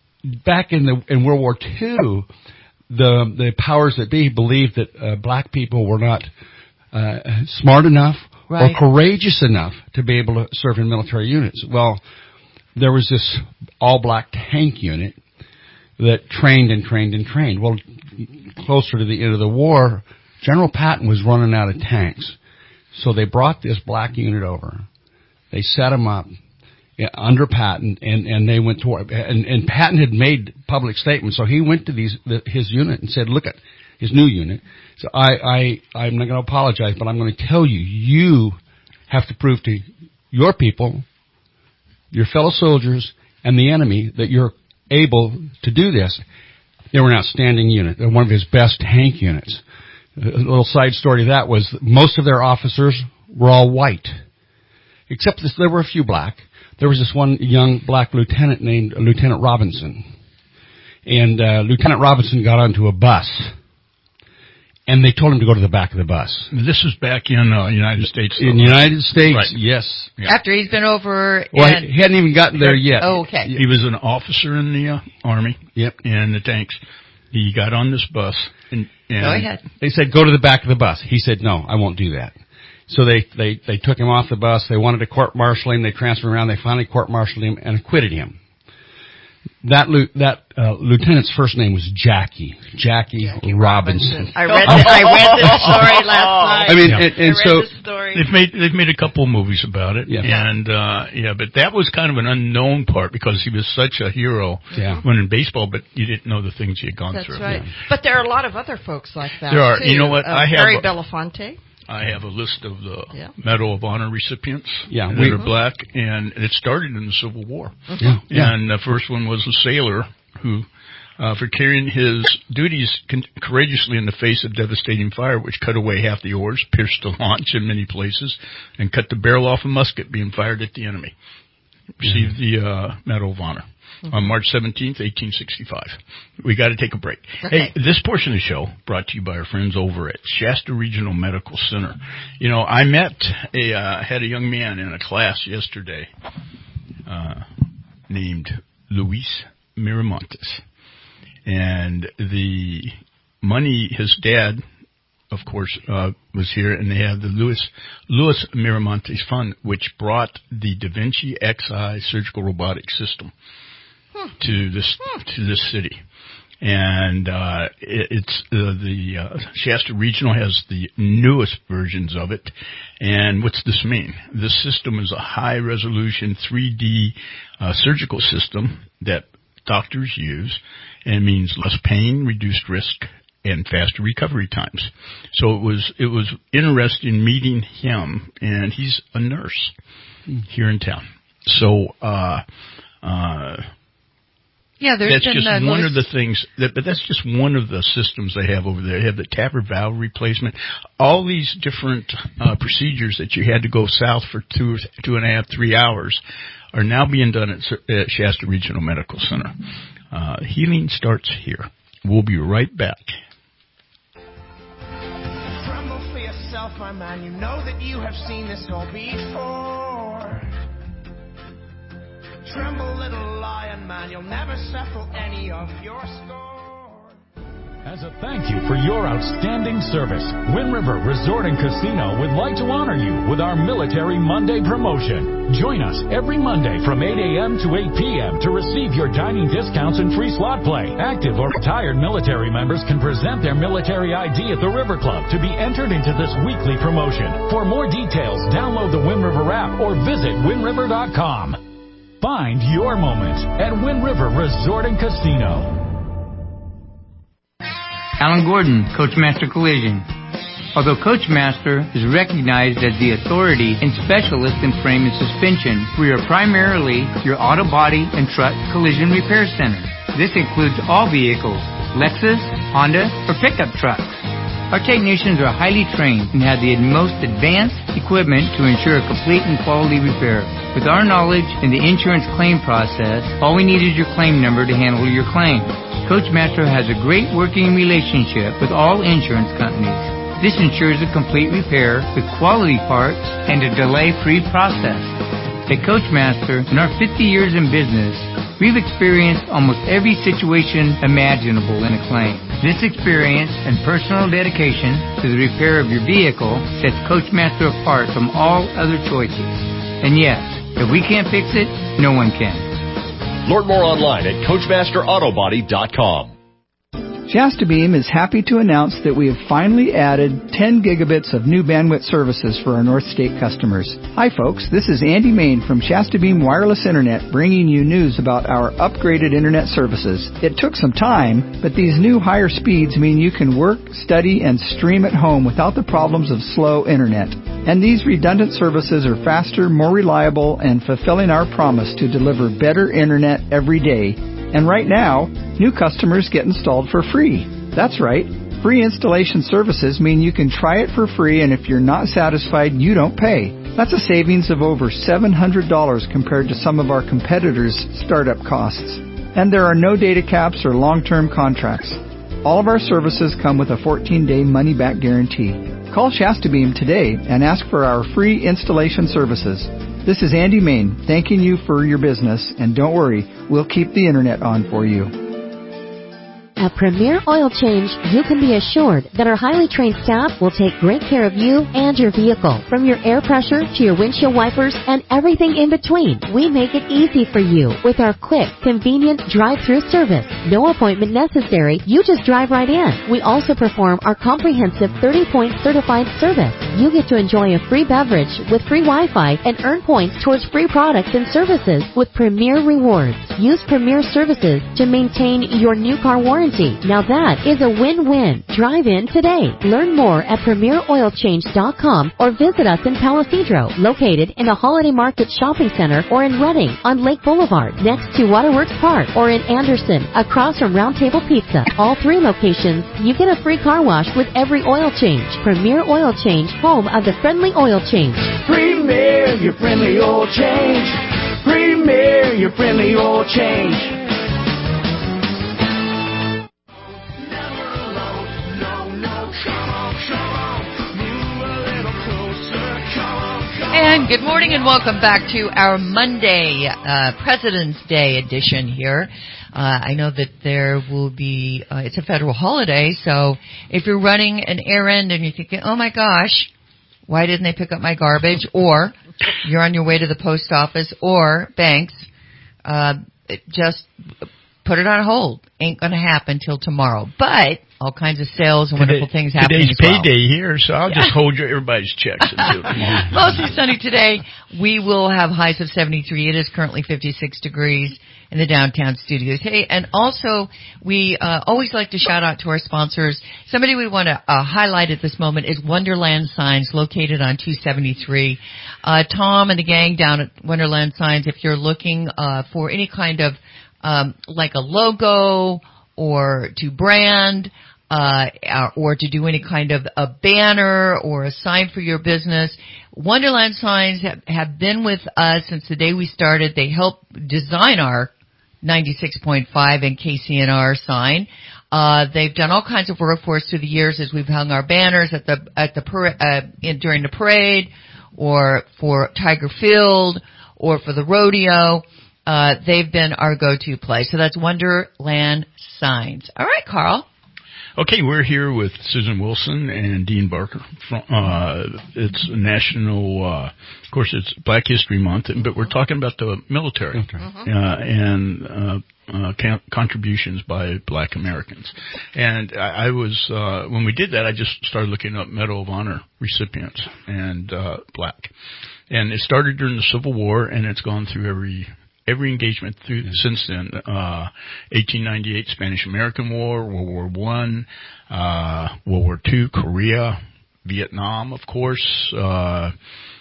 back in the in World War Two, the the powers that be believed that uh, black people were not uh, smart enough right. or courageous enough to be able to serve in military units. Well, there was this all-black tank unit that trained and trained and trained. Well, closer to the end of the war, General Patton was running out of tanks. So they brought this black unit over. They set him up under Patton, and, and they went to war. And, and Patton had made public statements, so he went to these the, his unit and said, look at his new unit. So I, I, I'm not going to apologize, but I'm going to tell you, you have to prove to your people, your fellow soldiers, and the enemy that you're able to do this. They were an outstanding unit. They're one of his best tank units. a little side story to that was most of their officers were all white, except this, there were a few black. There was this one young black lieutenant named Lieutenant Robinson. And uh, Lieutenant Robinson got onto a bus, and they told him to go to the back of the bus. This was back in uh, United States. In the United States, right. Yes. Yeah. After he's been over... Well, he, he hadn't even gotten there yet. Oh, okay. He was an officer in the uh, Army. Yep. In the tanks. He got on this bus. And, and go ahead. They said, go to the back of the bus. He said, no, I won't do that. So they, they, they took him off the bus. They wanted to court-martial him. They transferred him around. They finally court-martialed him and acquitted him. That that uh, lieutenant's first name was Jackie. Jackie, Jackie Robinson. Robinson. I read this, I read this story last night. I mean, yeah. and, and I read so this story. they've made they've made a couple of movies about it. Yeah. And uh yeah, but that was kind of an unknown part because he was such a hero yeah. when in baseball, but you didn't know the things he had gone That's through. right. Yeah. But there are a lot of other folks like that. There are. Too. You know what? Uh, I have Harry a, Belafonte. I have a list of the yeah. Medal of Honor recipients yeah, that we, are black, and it started in the Civil War. Mm-hmm. Yeah, yeah. And the first one was a sailor who, uh, for carrying his duties con- courageously in the face of devastating fire, which cut away half the oars, pierced the launch in many places, and cut the barrel off a musket being fired at the enemy. Received mm-hmm. the uh, Medal of Honor. Mm-hmm. On March seventeenth, eighteen sixty-five. We got to take a break. Okay. Hey, this portion of the show brought to you by our friends over at Shasta Regional Medical Center. You know, I met a, uh, had a young man in a class yesterday, uh, named Luis Miramontes. And the money, his dad, of course, uh, was here, and they have the Louis, Louis Miramontes Fund, which brought the Da Vinci X I surgical robotic system to this to this city, and uh, it, it's uh, the uh, Shasta Regional has the newest versions of it. And what's this mean? This system is a high resolution three D uh, surgical system that doctors use, and it means less pain, reduced risk, and faster recovery times. So it was it was interesting meeting him, and he's a nurse here in town. So. uh uh Yeah, there's that's been, just uh, one Louis- of the things, that, but that's just one of the systems they have over there. They have the TAVR valve replacement. All these different uh, procedures that you had to go south for two, two and a half, three hours are now being done at, at Shasta Regional Medical Center. Uh, healing starts here. We'll be right back. Tremble for yourself, my man. You know that you have seen this all before. Tremble, little lion man, you'll never settle any of your score. As a thank you for your outstanding service, Wind River Resort and Casino would like to honor you with our Military Monday promotion. Join us every Monday from eight a.m. to eight p.m. to receive your dining discounts and free slot play. Active or retired military members can present their military I D at the River Club to be entered into this weekly promotion. For more details, download the Wind River app or visit wind river dot com. Find your moment at Wind River Resort and Casino. Alan Gordon, Coachmaster Collision. Although Coachmaster is recognized as the authority and specialist in frame and suspension, we are primarily your auto body and truck collision repair center. This includes all vehicles, Lexus, Honda, or pickup trucks. Our technicians are highly trained and have the most advanced equipment to ensure a complete and quality repair. With our knowledge in the insurance claim process, all we need is your claim number to handle your claim. Coachmaster has a great working relationship with all insurance companies. This ensures a complete repair with quality parts and a delay-free process. At Coachmaster, in our fifty years in business, we've experienced almost every situation imaginable in a claim. This experience and personal dedication to the repair of your vehicle sets Coachmaster apart from all other choices. And yes, if we can't fix it, no one can. Learn more online at coachmaster auto body dot com. Shasta Beam is happy to announce that we have finally added ten gigabits of new bandwidth services for our North State customers. Hi folks, this is Andy Main from Shasta Beam Wireless Internet bringing you news about our upgraded internet services. It took some time, but these new higher speeds mean you can work, study, and stream at home without the problems of slow internet. And these redundant services are faster, more reliable, and fulfilling our promise to deliver better internet every day. And right now, new customers get installed for free. That's right. Free installation services mean you can try it for free, and if you're not satisfied, you don't pay. That's a savings of over seven hundred dollars compared to some of our competitors' startup costs. And there are no data caps or long-term contracts. All of our services come with a fourteen-day money-back guarantee. Call Shasta Beam today and ask for our free installation services. This is Andy Main thanking you for your business, and don't worry, we'll keep the internet on for you. At Premier Oil Change, you can be assured that our highly trained staff will take great care of you and your vehicle. From your air pressure to your windshield wipers and everything in between, we make it easy for you with our quick, convenient drive-through service. No appointment necessary. You just drive right in. We also perform our comprehensive thirty-point certified service. You get to enjoy a free beverage with free Wi-Fi and earn points towards free products and services with Premier Rewards. Use Premier Services to maintain your new car warranty. Now that is a win-win. Drive in today. Learn more at premier oil change dot com or visit us in Palisadro, located in the Holiday Market Shopping Center, or in Redding on Lake Boulevard, next to Waterworks Park, or in Anderson, across from Round Table Pizza. All three locations, you get a free car wash with every oil change. Premier Oil Change, home of the friendly oil change. Premier, your friendly oil change. Premier, your friendly oil change. And good morning and welcome back to our Monday uh, President's Day edition here. Uh, I know that there will be, uh, it's a federal holiday, so if you're running an errand and you're thinking, oh my gosh, why didn't they pick up my garbage? Or you're on your way to the post office or banks, uh, just put it on hold. Ain't going to happen till tomorrow. But all kinds of sales and wonderful Today, things happening today's as well. payday here, so I'll just hold your, everybody's checks until tomorrow. Mostly sunny today. We will have highs of seventy-three. It is currently fifty-six degrees in the downtown studios. Hey, and also we uh, always like to shout out to our sponsors. Somebody we want to uh, highlight at this moment is Wonderland Signs, located on two seventy-three. Uh, Tom and the gang down at Wonderland Signs, if you're looking uh, for any kind of um, like a logo or to brand, uh, or to do any kind of a banner or a sign for your business. Wonderland Signs have, have been with us since the day we started. They help design our ninety-six point five and K C N R sign. Uh, they've done all kinds of work for us through the years as we've hung our banners at the, at the, uh, in, during the parade, or for Tiger Field, or for the rodeo. Uh, they've been our go-to place. So that's Wonderland Signs. All right, Carl. Okay, we're here with Susan Wilson and Dean Barker. From, uh, it's a national, uh, of course, it's Black History Month, but we're talking about the military okay. uh, and uh, uh, con- contributions by Black Americans. And I, I was, uh, when we did that, I just started looking up Medal of Honor recipients and uh, Black. And it started during the Civil War, and it's gone through every Every engagement through since then, uh, eighteen ninety-eight Spanish-American War, World War One, uh, World War Two, Korea, Vietnam, of course. Uh,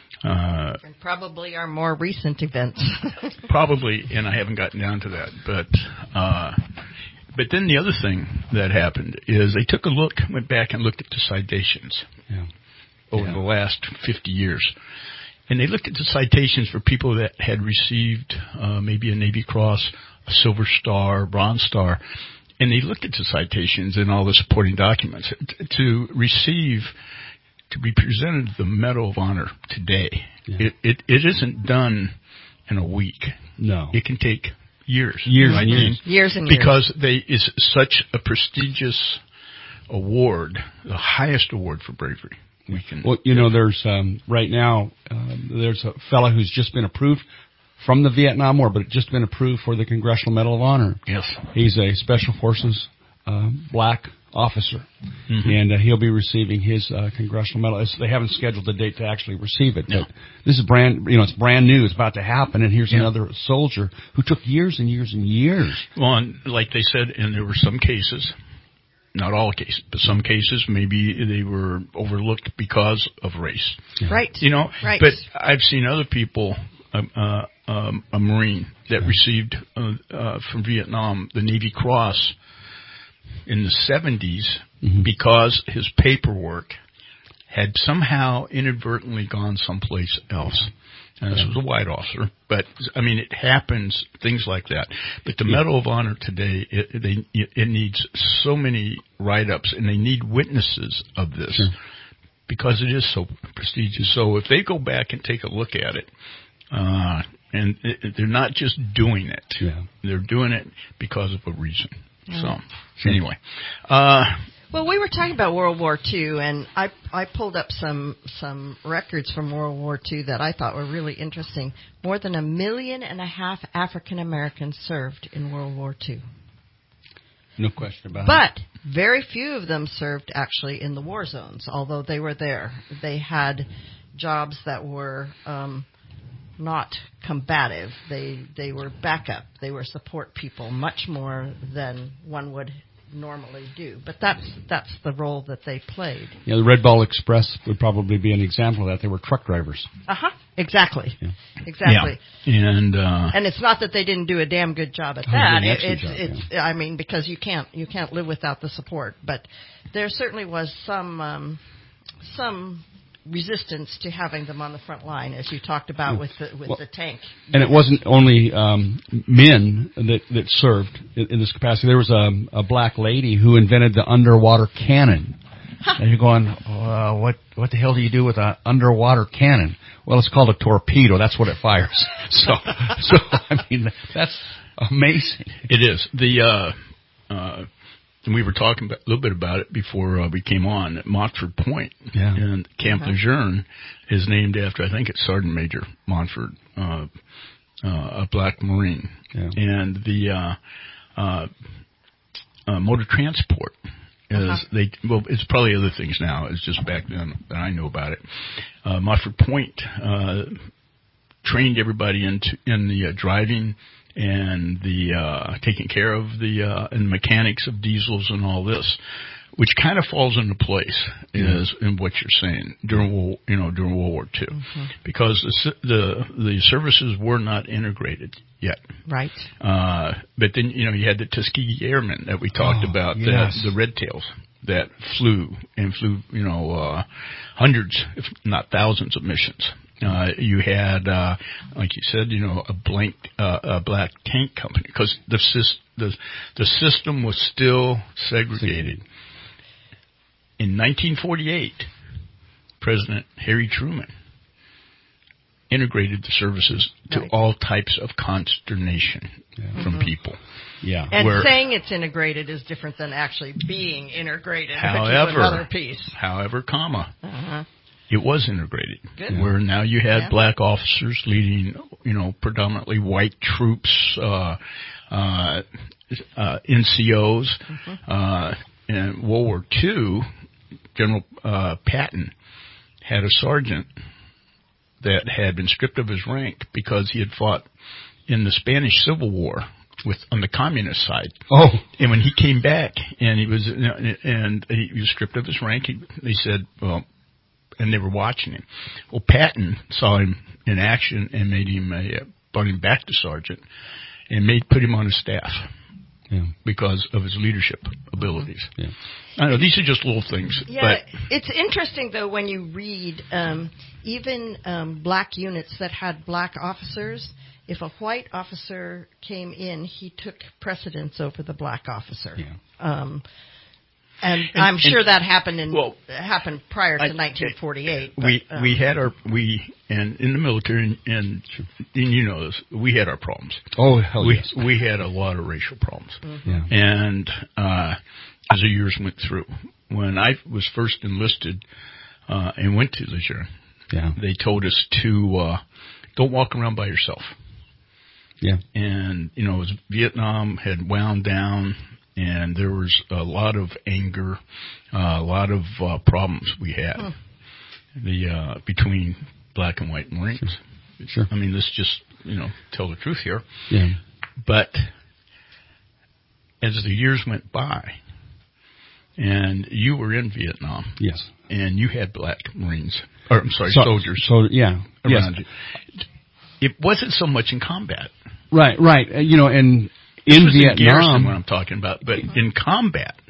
uh, and probably our more recent events. probably, and I haven't gotten down to that, but uh, but then the other thing that happened is they took a look, went back and looked at the citations yeah. over yeah. the last fifty years. And they looked at the citations for people that had received uh, maybe a Navy Cross, a Silver Star, Bronze Star, and they looked at the citations and all the supporting documents. To receive, to be presented the Medal of Honor today, yeah. it, it it isn't done in a week. No. It can take years. Years right? and years. Years and years. Because they it's such a prestigious award, the highest award for bravery. We can, well, you know, there's um, right now um, there's a fellow who's just been approved from the Vietnam War, but just been approved for the Congressional Medal of Honor. Yes, he's a Special Forces uh, black officer, mm-hmm. and uh, he'll be receiving his uh, Congressional Medal. It's, they haven't scheduled a date to actually receive it, but no. this is brand, you know, it's brand new. It's about to happen, and here's yeah. another soldier who took years and years and years. Well, and like they said, and there were some cases. Not all cases, but some cases maybe they were overlooked because of race. Yeah. Right. You know, right. But I've seen other people, uh, uh, um, a Marine that yeah. received uh, uh, from Vietnam the Navy Cross in the seventies mm-hmm. because his paperwork had somehow inadvertently gone someplace else. And this was a white officer, but I mean, it happens, things like that. But the yeah. Medal of Honor today, it, they, it needs so many write-ups, and they need witnesses of this sure. because it is so prestigious. So if they go back and take a look at it, uh, and it, they're not just doing it, yeah. they're doing it because of a reason. Yeah. So sure. anyway, uh, well, we were talking about World War Two, and I I pulled up some some records from World War Two that I thought were really interesting. More than a million and a half African Americans served in World War Two. No question about but it. But very few of them served actually in the war zones, although they were there. They had jobs that were um, not combative. They they were backup. They were support people, much more than one would normally do, but that's that's the role that they played. Yeah, the Red Ball Express would probably be an example of that. They were truck drivers. Uh huh. Exactly. Yeah. Exactly. Yeah. And uh, and it's not that they didn't do a damn good job at oh, that. It, it's job, it's yeah. I mean, because you can't you can't live without the support. But there certainly was some um, some resistance to having them on the front line, as you talked about yeah. with the with well, the tank. And it wasn't only um, men that, that served in, in this capacity. There was a, a black lady who invented the underwater cannon. Huh. And you're going, uh, what what the hell do you do with an underwater cannon? Well, it's called a torpedo. That's what it fires. so, so I mean, that's amazing. It is. The uh, uh, and we were talking about, a little bit about it before uh, we came on. At Montford Point yeah. and Camp uh-huh. Lejeune is named after, I think it's Sergeant Major Montford, uh, uh, a black Marine. Yeah. And the uh, uh, uh, motor transport is uh-huh. they. Well, it's probably other things now. It's just back then that I know about it. Uh, Montford Point uh, trained everybody into in the uh, driving and the uh, taking care of the uh, and the mechanics of diesels and all this, which kind of falls into place mm-hmm. is in what you're saying during World, you know during World War Two, mm-hmm. because the the the services were not integrated yet. Right. Uh, but then you know you had the Tuskegee Airmen that we talked oh, about, yes. the, the Red Tails that flew and flew you know uh, hundreds, if not thousands, of missions. Uh, you had, uh, like you said, you know, a blank, uh, a black tank company, because the, the the system was still segregated. In nineteen forty-eight, President Harry Truman integrated the services to right. all types of consternation yeah. from mm-hmm. people. Yeah, and where, saying it's integrated is different than actually being integrated. However, which is another piece. However, comma. Uh-huh. It was integrated, Good. where now you had yeah. black officers leading, you know, predominantly white troops, uh, uh, uh, N C Os. Mm-hmm. Uh, in World War Two, General uh, Patton had a sergeant that had been stripped of his rank because he had fought in the Spanish Civil War with on the communist side. Oh, and when he came back and he was and he was stripped of his rank, he, they said, well. And they were watching him. Well, Patton saw him in action and made him a, brought him back to sergeant and made put him on his staff yeah. because of his leadership abilities. Yeah. I know these are just little things. Yeah, but it's interesting though when you read um, even um, black units that had black officers. If a white officer came in, he took precedence over the black officer. Yeah. Um, And, and I'm sure and, that happened in well, happened prior to I, nineteen forty-eight. But, we um, we had our we and in the military and, and, and you know this, we had our problems. Oh hell we, yes. We had a lot of racial problems. Mm-hmm. Yeah. And uh, as the years went through, when I was first enlisted uh, and went to Lejeune, yeah. they told us to uh, don't walk around by yourself. Yeah. And you know, as Vietnam had wound down. And there was a lot of anger, uh, a lot of uh, problems we had huh. the uh, between black and white Marines. Sure. sure. I mean, let's just you know tell the truth here. Yeah. But as the years went by, and you were in Vietnam, yes, and you had black Marines, or I'm sorry, so, soldiers. So yeah, around yes. you. It wasn't so much in combat. Right. Right. Uh, you know, and. This In was Vietnam, in Garrison, what I'm talking about, but in combat,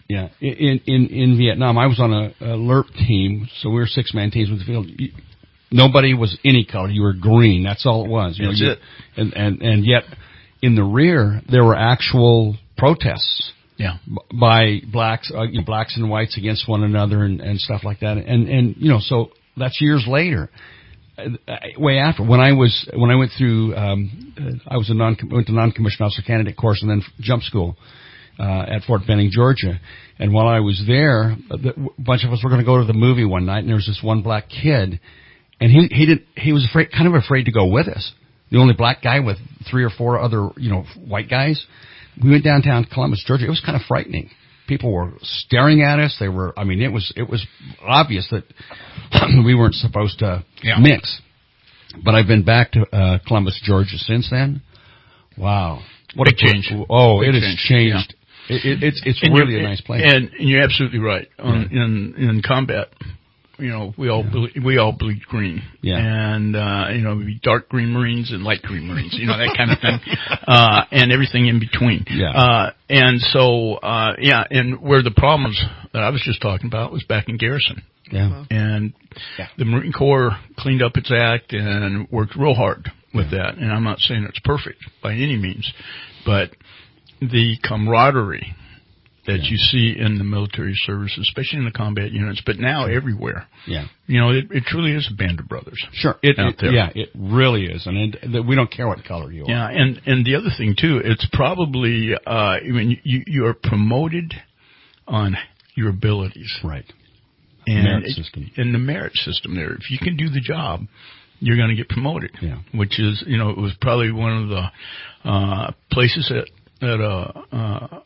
Yeah. In in in Vietnam, I was on a, a L R P team, so we were six man teams with the field. Nobody was any color. You were green. That's all it was. You That's know, you, it. And, and and yet, in the rear, there were actual protests. Yeah. b- By blacks, uh, you know, blacks and whites against one another, and, and stuff like that. And and you know, so that's years later. Uh, way after when I was when I went through, um, uh, I was a non went to non-commissioned officer candidate course and then jump school. Uh, at Fort Benning, Georgia. And while I was there, a bunch of us were going to go to the movie one night, and there was this one black kid, and he he did he was afraid, kind of afraid to go with us. The only black guy with three or four other, you know, white guys. We went downtown Columbus, Georgia. It was kind of frightening. People were staring at us. They were, I mean, it was it was obvious that we weren't supposed to yeah. mix. But I've been back to uh, Columbus, Georgia since then. Wow. What Big a change. Oh, Big it has change. changed. Yeah. It, it, it's it's and really a nice place. And, and you're absolutely right. On, yeah. In in combat, you know, we all yeah. bleed, we all bleed green. Yeah. And uh, you know, dark green Marines and light green Marines. You know, that kind of thing. Uh, and everything in between. Yeah. Uh, and so uh, yeah, and where the problems that I was just talking about was back in Garrison. Yeah. And yeah. the Marine Corps cleaned up its act and worked real hard with yeah. that. And I'm not saying it's perfect by any means, but the camaraderie that yeah. you see in the military service, especially in the combat units, but now sure. everywhere. Yeah. You know, it, it truly is a band of brothers. Sure. It, out it, there. Yeah, it really is. And it, we don't care what color you are. Yeah, and, and the other thing, too, it's probably, uh, I mean, you, you are promoted on your abilities. Right. And merit it, system. In the merit system there. If you can do the job, you're going to get promoted. Yeah. Which is, you know, it was probably one of the uh, places that, that uh, uh,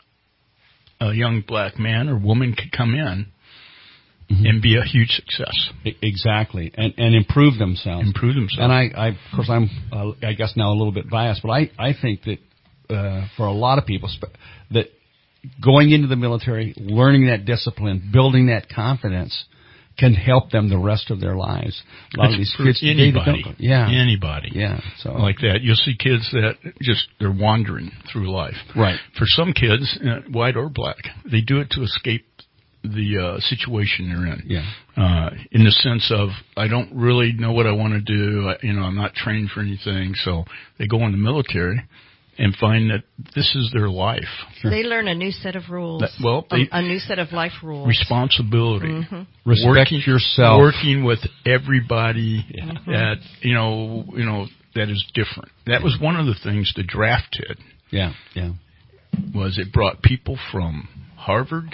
a young black man or woman could come in mm-hmm. and be a huge success. Exactly. And and improve themselves. Improve themselves. And I, I of course, I'm, uh, I guess now a little bit biased, but I, I think that uh, for a lot of people, that going into the military, learning that discipline, building that confidence can help them the rest of their lives. A lot That's of these for kids, anybody, they don't, yeah, anybody, yeah, so like that. You'll see kids that just they're wandering through life. Right. For some kids, uh, white or black, they do it to escape the uh, situation they're in. Yeah. Uh, in the sense of I don't really know what I want to do. I, you know, I'm not trained for anything, so they go in the military and find that this is their life. Sure. They learn a new set of rules. That, well, they, a, a new set of life rules. Responsibility. Mm-hmm. Respect working, yourself. Working with everybody yeah. that, you know, you know, that is different. That was one of the things the draft did. Yeah, yeah. Was it brought people from Harvard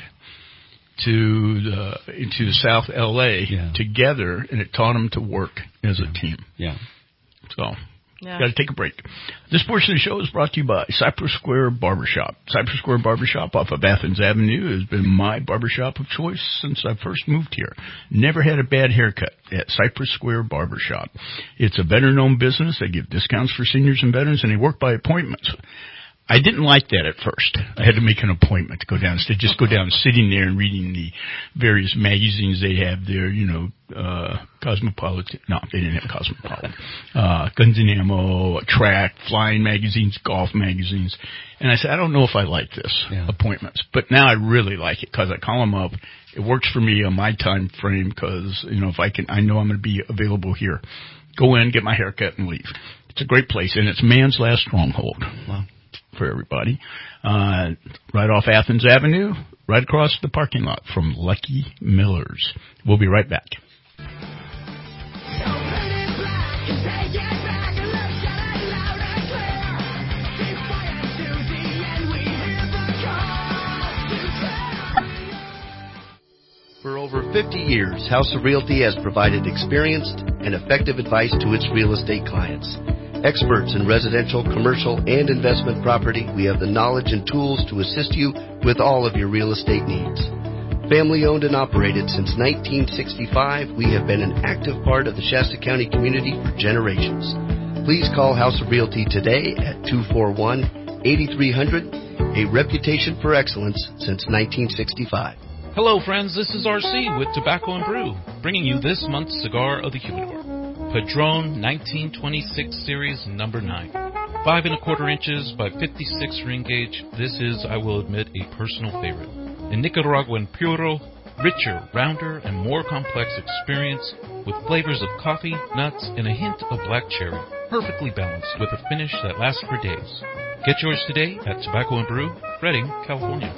to the, into the South L A yeah. together, and it taught them to work as yeah. a team. Yeah. So... Yeah. Got to take a break. This portion of the show is brought to you by Cypress Square Barbershop. Cypress Square Barbershop off of Athens Avenue has been my barbershop of choice since I first moved here. Never had a bad haircut at Cypress Square Barbershop. It's a veteran-owned business. They give discounts for seniors and veterans, and they work by appointments. I didn't like that at first. I had to make an appointment to go down. Instead, just go down, sitting there and reading the various magazines they have there. You know, uh, Cosmopolitan. No, they didn't have Cosmopolitan. Uh, Guns and Ammo, Track, Flying magazines, Golf magazines. And I said, I don't know if I like this yeah. appointments, but now I really like it because I call them up. It works for me on my time frame because you know if I can, I know I'm going to be available here. Go in, get my haircut, and leave. It's a great place, and it's man's last stronghold. Wow. For everybody, uh, right off Athens Avenue, right across the parking lot from Lucky Miller's. We'll be right back. For over fifty years, House of Realty has provided experienced and effective advice to its real estate clients. Experts in residential, commercial, and investment property, we have the knowledge and tools to assist you with all of your real estate needs. Family owned and operated since nineteen sixty-five, we have been an active part of the Shasta County community for generations. Please call House of Realty today at two four one, eight three zero zero, a reputation for excellence since nineteen sixty-five. Hello, friends. This is R C with Tobacco and Brew, bringing you this month's Cigar of the Humidor. Padron nineteen twenty-six Series number nine. Five and a quarter inches by fifty-six ring gauge. This is, I will admit, a personal favorite. and Nicaraguan puro, richer, rounder, and more complex experience with flavors of coffee, nuts, and a hint of black cherry. Perfectly balanced with a finish that lasts for days. Get yours today at Tobacco and Brew, Redding, California.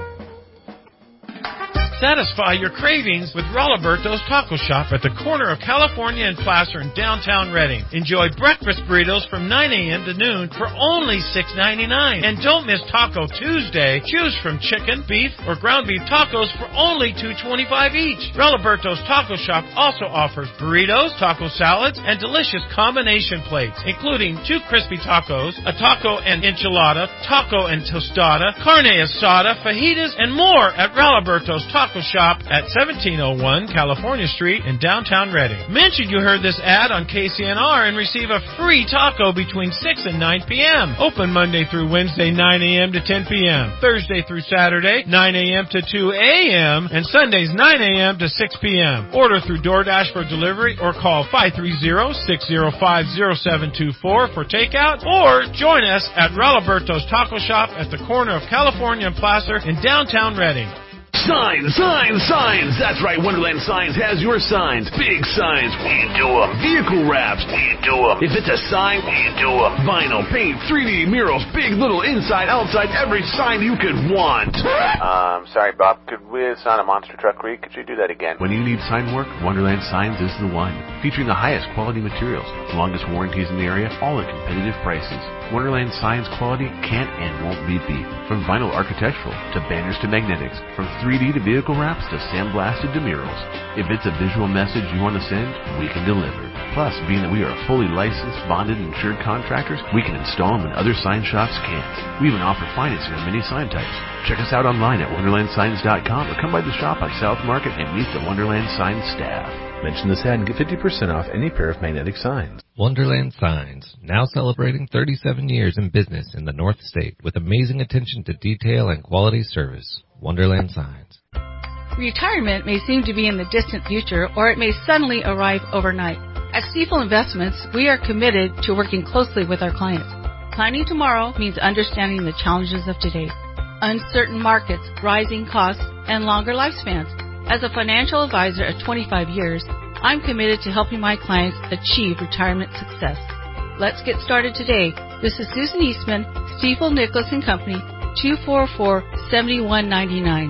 Satisfy your cravings with Rolliberto's Taco Shop at the corner of California and Placer in downtown Redding. Enjoy breakfast burritos from nine a.m. to noon for only six ninety-nine. And don't miss Taco Tuesday. Choose from chicken, beef, or ground beef tacos for only two twenty-five each. Rolliberto's Taco Shop also offers burritos, taco salads, and delicious combination plates, including two crispy tacos, a taco and enchilada, taco and tostada, carne asada, fajitas, and more at Rolliberto's Taco Shop at seventeen oh one California Street in downtown Redding. Mention you heard this ad on K C N R and receive a free taco between six and nine p.m. Open Monday through Wednesday, nine a.m. to ten p.m. Thursday through Saturday, nine a.m. to two a.m. and Sundays, nine a.m. to six p.m. Order through DoorDash for delivery or call five three zero, six zero five, zero seven two four for takeout, or join us at Rolliberto's Taco Shop at the corner of California and Placer in downtown Redding. Signs, signs, signs. That's right, Wonderland Signs has your signs. Big signs, we do them. Vehicle wraps, we do them. If it's a sign, we do them. Vinyl, paint, three D murals, big, little, inside, outside, every sign you could want. Um, sorry, Bob. Could we sign a monster truck read? Could you do that again? When you need sign work, Wonderland Signs is the one. Featuring the highest quality materials, longest warranties in the area, all at competitive prices. Wonderland Signs quality can't and won't be beat. From vinyl architectural to banners to magnetics, from three D to vehicle wraps to sandblasted to murals. If it's a visual message you want to send, we can deliver. Plus, being that we are fully licensed, bonded, and insured contractors, we can install them when other sign shops can't. We even offer financing on many sign types. Check us out online at wonderland signs dot com or come by the shop on South Market and meet the Wonderland Signs staff. Mention this ad and get fifty percent off any pair of magnetic signs. Wonderland Signs, now celebrating thirty-seven years in business in the North State with amazing attention to detail and quality service. Wonderland Signs. Retirement may seem to be in the distant future, or it may suddenly arrive overnight. At Stifel Investments, we are committed to working closely with our clients. Planning tomorrow means understanding the challenges of today. Uncertain markets, rising costs, and longer lifespans. As a financial advisor of twenty-five years, I'm committed to helping my clients achieve retirement success. Let's get started today. This is Susan Eastman, Stifel Nicholas and Company, two four four, seven one nine nine.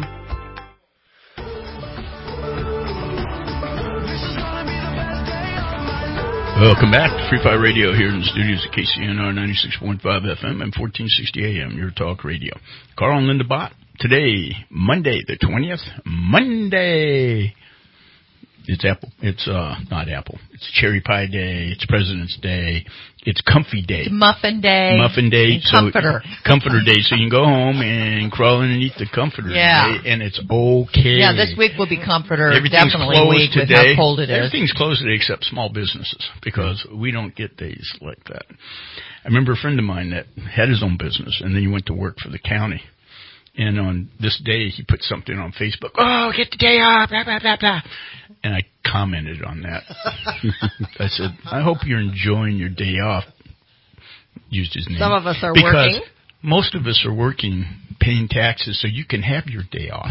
Welcome back to Free Fire Radio here in the studios at K C N R ninety-six point five F M and fourteen sixty A M, your talk radio. Carl and Linda Bott. Today, Monday the twentieth, Monday. It's Apple. It's uh not Apple. It's Cherry Pie Day. It's President's Day. It's Comfy Day. It's Muffin Day. Muffin Day. And comforter. So, comforter Day. So you can go home and crawl underneath the comforter yeah. Day, and it's okay. Yeah, this week will be comforter. Everything's definitely closed week today. with how cold it is. Everything's closed today except small businesses because we don't get days like that. I remember a friend of mine that had his own business, and then he went to work for the county. And on this day, he put something on Facebook. Oh, get the day off, blah, blah, blah, blah. And I commented on that. I said, I hope you're enjoying your day off. Used his name. Some of us are because working. Most of us are working, paying taxes, so you can have your day off.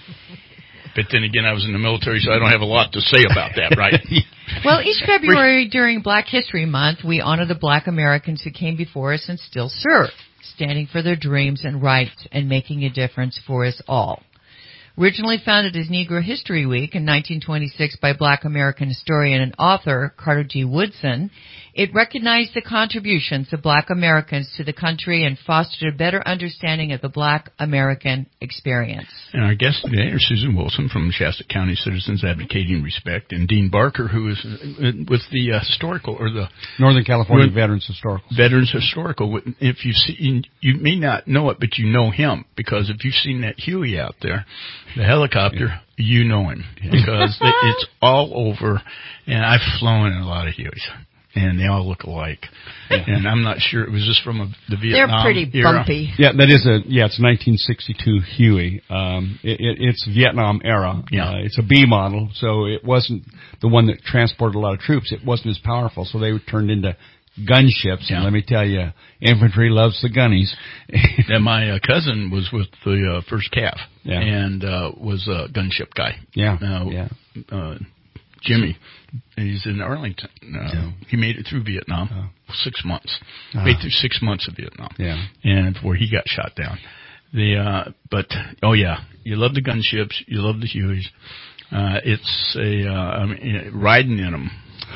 But then again, I was in the military, so I don't have a lot to say about that, right? Well, each February during Black History Month, we honor the Black Americans who came before us and still serve, standing for their dreams and rights and making a difference for us all. Originally founded as Negro History Week in nineteen twenty-six by Black American historian and author Carter G. Woodson, it recognized the contributions of Black Americans to the country and fostered a better understanding of the Black American experience. And our guests today are Susan Wilson from Shasta County Citizens Advocating Respect and Dean Barker, who is with the uh, historical or the Northern California Veterans Historical. Veterans Historical. If you've seen, you may not know it, but you know him because if you've seen that Huey out there, the helicopter, yeah. you know him because it's all over. And I've flown in a lot of Hueys. And they all look alike. Yeah. And I'm not sure. It was just from a, the Vietnam They're pretty era. bumpy. Yeah, that is a, yeah, it's nineteen sixty-two Huey. Um, it, it, it's Vietnam era. Yeah. Uh, it's a B model, so it wasn't the one that transported a lot of troops. It wasn't as powerful, so they were turned into gunships. Yeah. And let me tell you, infantry loves the gunnies. And my uh, cousin was with the uh, first C A F Yeah. and uh, was a gunship guy. Yeah, uh, yeah. Uh, Jimmy, he's in Arlington. Uh, Yeah. He made it through Vietnam, Oh. six months. Ah. Made it through six months of Vietnam. Yeah. And before he got shot down. The uh, but oh yeah, you love the gunships, you love the Hueys. Uh, it's a uh, I mean, riding in them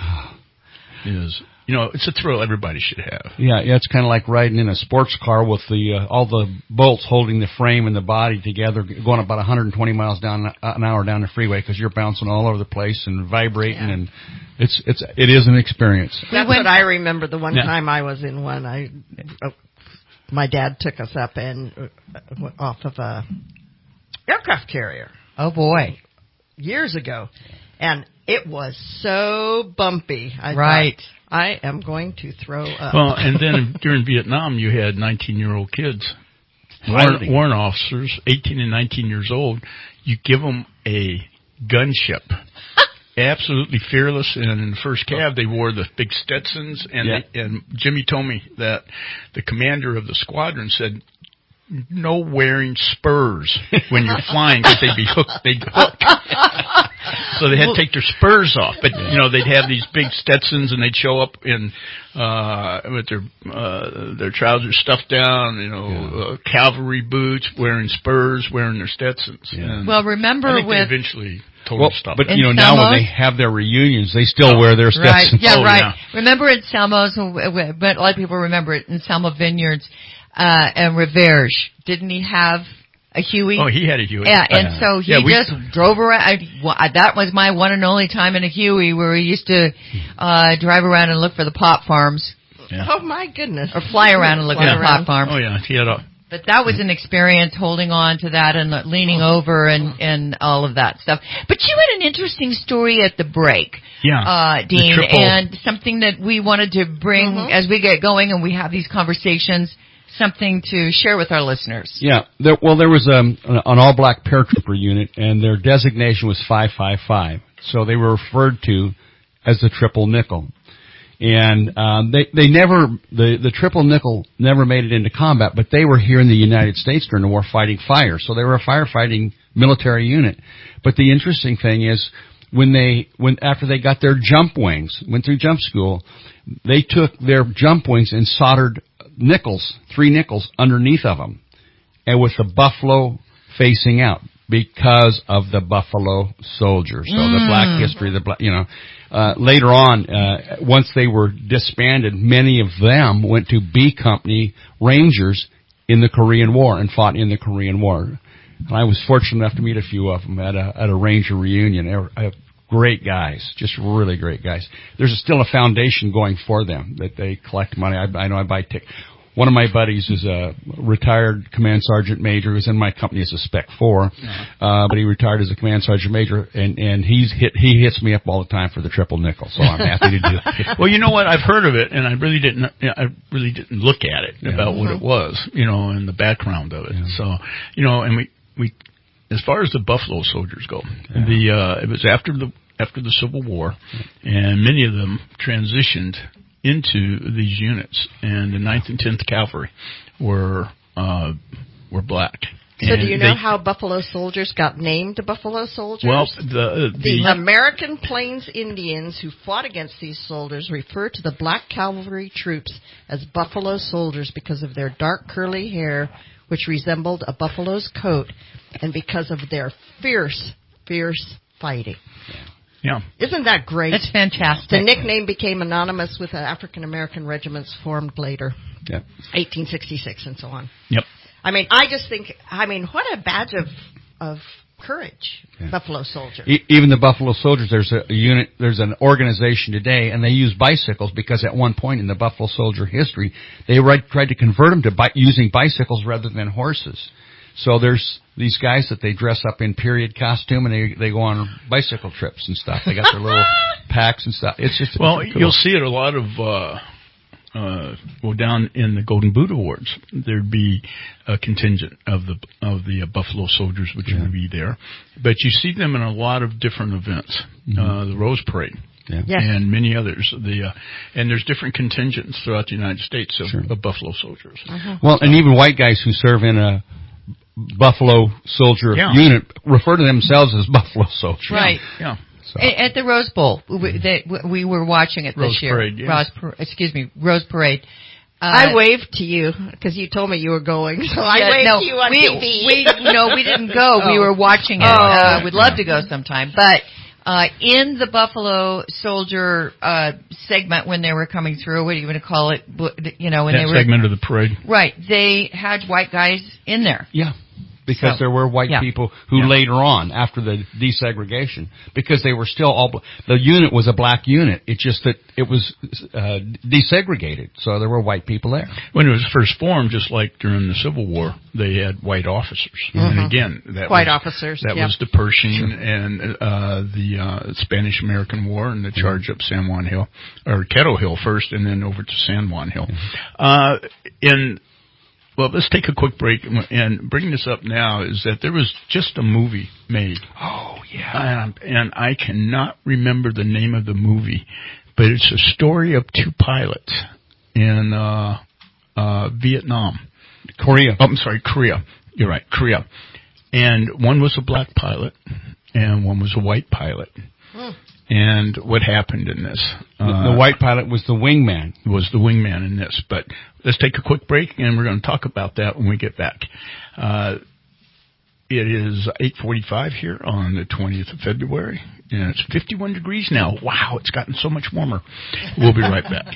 is, you know, it's a thrill everybody should have. Yeah, yeah, it's kind of like riding in a sports car with the uh, all the bolts holding the frame and the body together, going about one hundred twenty miles down an hour down the freeway because you're bouncing all over the place and vibrating, Yeah. and it's it's it is an experience. That's what I remember. The one Yeah. time I was in one, I uh, my dad took us up and uh, went off of a aircraft carrier. Oh boy, years ago, and it was so bumpy. I Right. thought, I am going to throw up. Well, and then during Vietnam, you had nineteen-year-old kids, warrant, Fighting. warrant officers, eighteen and nineteen years old. You give them a gunship. Absolutely fearless, and in the first cab they wore the big Stetsons, and Yeah. they, and Jimmy told me that the commander of the squadron said, "No wearing spurs when you're flying because they'd be hooked. They'd hook." So they had to take their spurs off, but you know they'd have these big Stetsons, and they'd show up in uh with their uh their trousers stuffed down, you know, Yeah. uh, cavalry boots, wearing spurs, wearing their Stetsons. Yeah. And Well, remember I think with- they eventually told Well, them to stop. but it. you know In now when Selma? they have their reunions, they still wear their Right. Stetsons. Yeah, Oh, right. yeah. Remember in Selma's, but a lot of people remember it in Selma Vineyards, uh, and Reverge. Didn't he have a Huey? Oh, he had a Huey. Yeah, and Uh, so he yeah, we- just drove around. I, well, I- that was my one and only time in a Huey where we used to, uh, drive around and look for the pot farms. Yeah. Oh my goodness! Or fly around and look Fly at the around. pot farms. Oh yeah, he had a. But that was an experience holding on to that and leaning over and, and all of that stuff. But you had an interesting story at the break, Yeah, uh, the Dean, triple- and something that we wanted to bring Mhm. as we get going and we have these conversations, something to share with our listeners. Yeah, there, well, there was um, an all-black paratrooper unit, and their designation was five five five. So they were referred to as the triple nickel. And um, they they never the the triple nickel never made it into combat, but they were here in the United States during the war fighting fire, so they were a firefighting military unit. But the interesting thing is when they when after they got their jump wings, went through jump school, they took their jump wings and soldered nickels, three nickels underneath of them, and with the buffalo facing out because of the Buffalo Soldiers. So the black history, the black, you know. Uh, later on, uh, once they were disbanded, many of them went to B Company Rangers in the Korean War and fought in the Korean War. And I was fortunate enough to meet a few of them at a, at a Ranger reunion. They were uh, great guys, just really great guys. There's still a foundation going for them that they collect money. I, I know I buy tickets. One of my buddies is a retired command sergeant major who's in my company as a Spec Four, uh, but he retired as a command sergeant major, and and he's hit he hits me up all the time for the triple nickel, so I'm happy to do it. Well, you know what? I've heard of it, and I really didn't. I really didn't look at it Yeah. about what it was, you know, and the background of it. Yeah. So, you know, and we we as far as the Buffalo Soldiers go, yeah. the uh, it was after the after the Civil War, and many of them transitioned into these units, and the ninth and tenth Cavalry were uh, were black. So and do you know they, how Buffalo Soldiers got named Buffalo Soldiers? Well, the, the the American Plains Indians who fought against these soldiers refer to the black cavalry troops as Buffalo Soldiers because of their dark curly hair, which resembled a buffalo's coat, and because of their fierce, fierce fighting. Yeah. Isn't that great? That's fantastic. The nickname became anonymous with African American regiments formed later. Yep. eighteen sixty-six and so on. Yep. I mean, I just think, I mean, what a badge of of courage, yeah. Buffalo Soldier. E- even the Buffalo Soldiers, there's a unit, there's an organization today, and they use bicycles because at one point in the Buffalo Soldier history, they right, tried to convert them to bi- using bicycles rather than horses. So there's these guys that they dress up in period costume and they they go on bicycle trips and stuff. They got their little packs and stuff. It's just well, it's cool. You'll see it a lot of uh, uh, well down in the Golden Boot Awards. There'd be a contingent of the of the uh, Buffalo Soldiers, which yeah. would be there, but you see them in a lot of different events. Mm-hmm. Uh, the Rose Parade. Yeah. Yes. and many others. The uh, and there's different contingents throughout the United States of, Sure. of Buffalo Soldiers. Uh-huh. Well, and even white guys who serve in a Buffalo Soldier Yeah. unit refer to themselves as Buffalo Soldiers. Right. Yeah. So. A- At the Rose Bowl, we, they, we were watching it Rose this year. Parade, yeah. Rose, Par- excuse me, Rose Parade. Uh, I waved to you because you told me you were going, so I yeah, waved no, to you on we, T V. we, no, we didn't go. We Oh. were watching it. Oh. Uh, we'd love to go sometime. But uh, in the Buffalo Soldier uh, segment when they were coming through, what do you want to call it? Bu- You know, when that they were segment of the parade. right, they had white guys in there. Yeah. Because So, there were white yeah. people who Yeah. later on, after the desegregation, because they were still all, bl- the unit was a black unit. It's just that it was uh, desegregated, so there were white people there. When it was first formed, just like during the Civil War, they had white officers. Mhm. And again, that White was, officers, That yep. was the Pershing and uh, the uh, Spanish-American War and the charge up San Juan Hill, or Kettle Hill first, and then over to San Juan Hill. Uh, in Well, let's take a quick break and bring this up now is that there was just a movie made. Oh, yeah. And, and I cannot remember the name of the movie, but it's a story of two pilots in uh, uh, Vietnam. Korea. Oh, I'm sorry, Korea. You're right, Korea. And one was a black pilot and one was a white pilot. Hmm. And what happened in this? The, Uh, the white pilot was the wingman. was the wingman in this. But let's take a quick break, and we're going to talk about that when we get back. Uh, it is eight forty-five here on the twentieth of February, and it's fifty-one degrees now. Wow, it's gotten so much warmer. We'll be right back.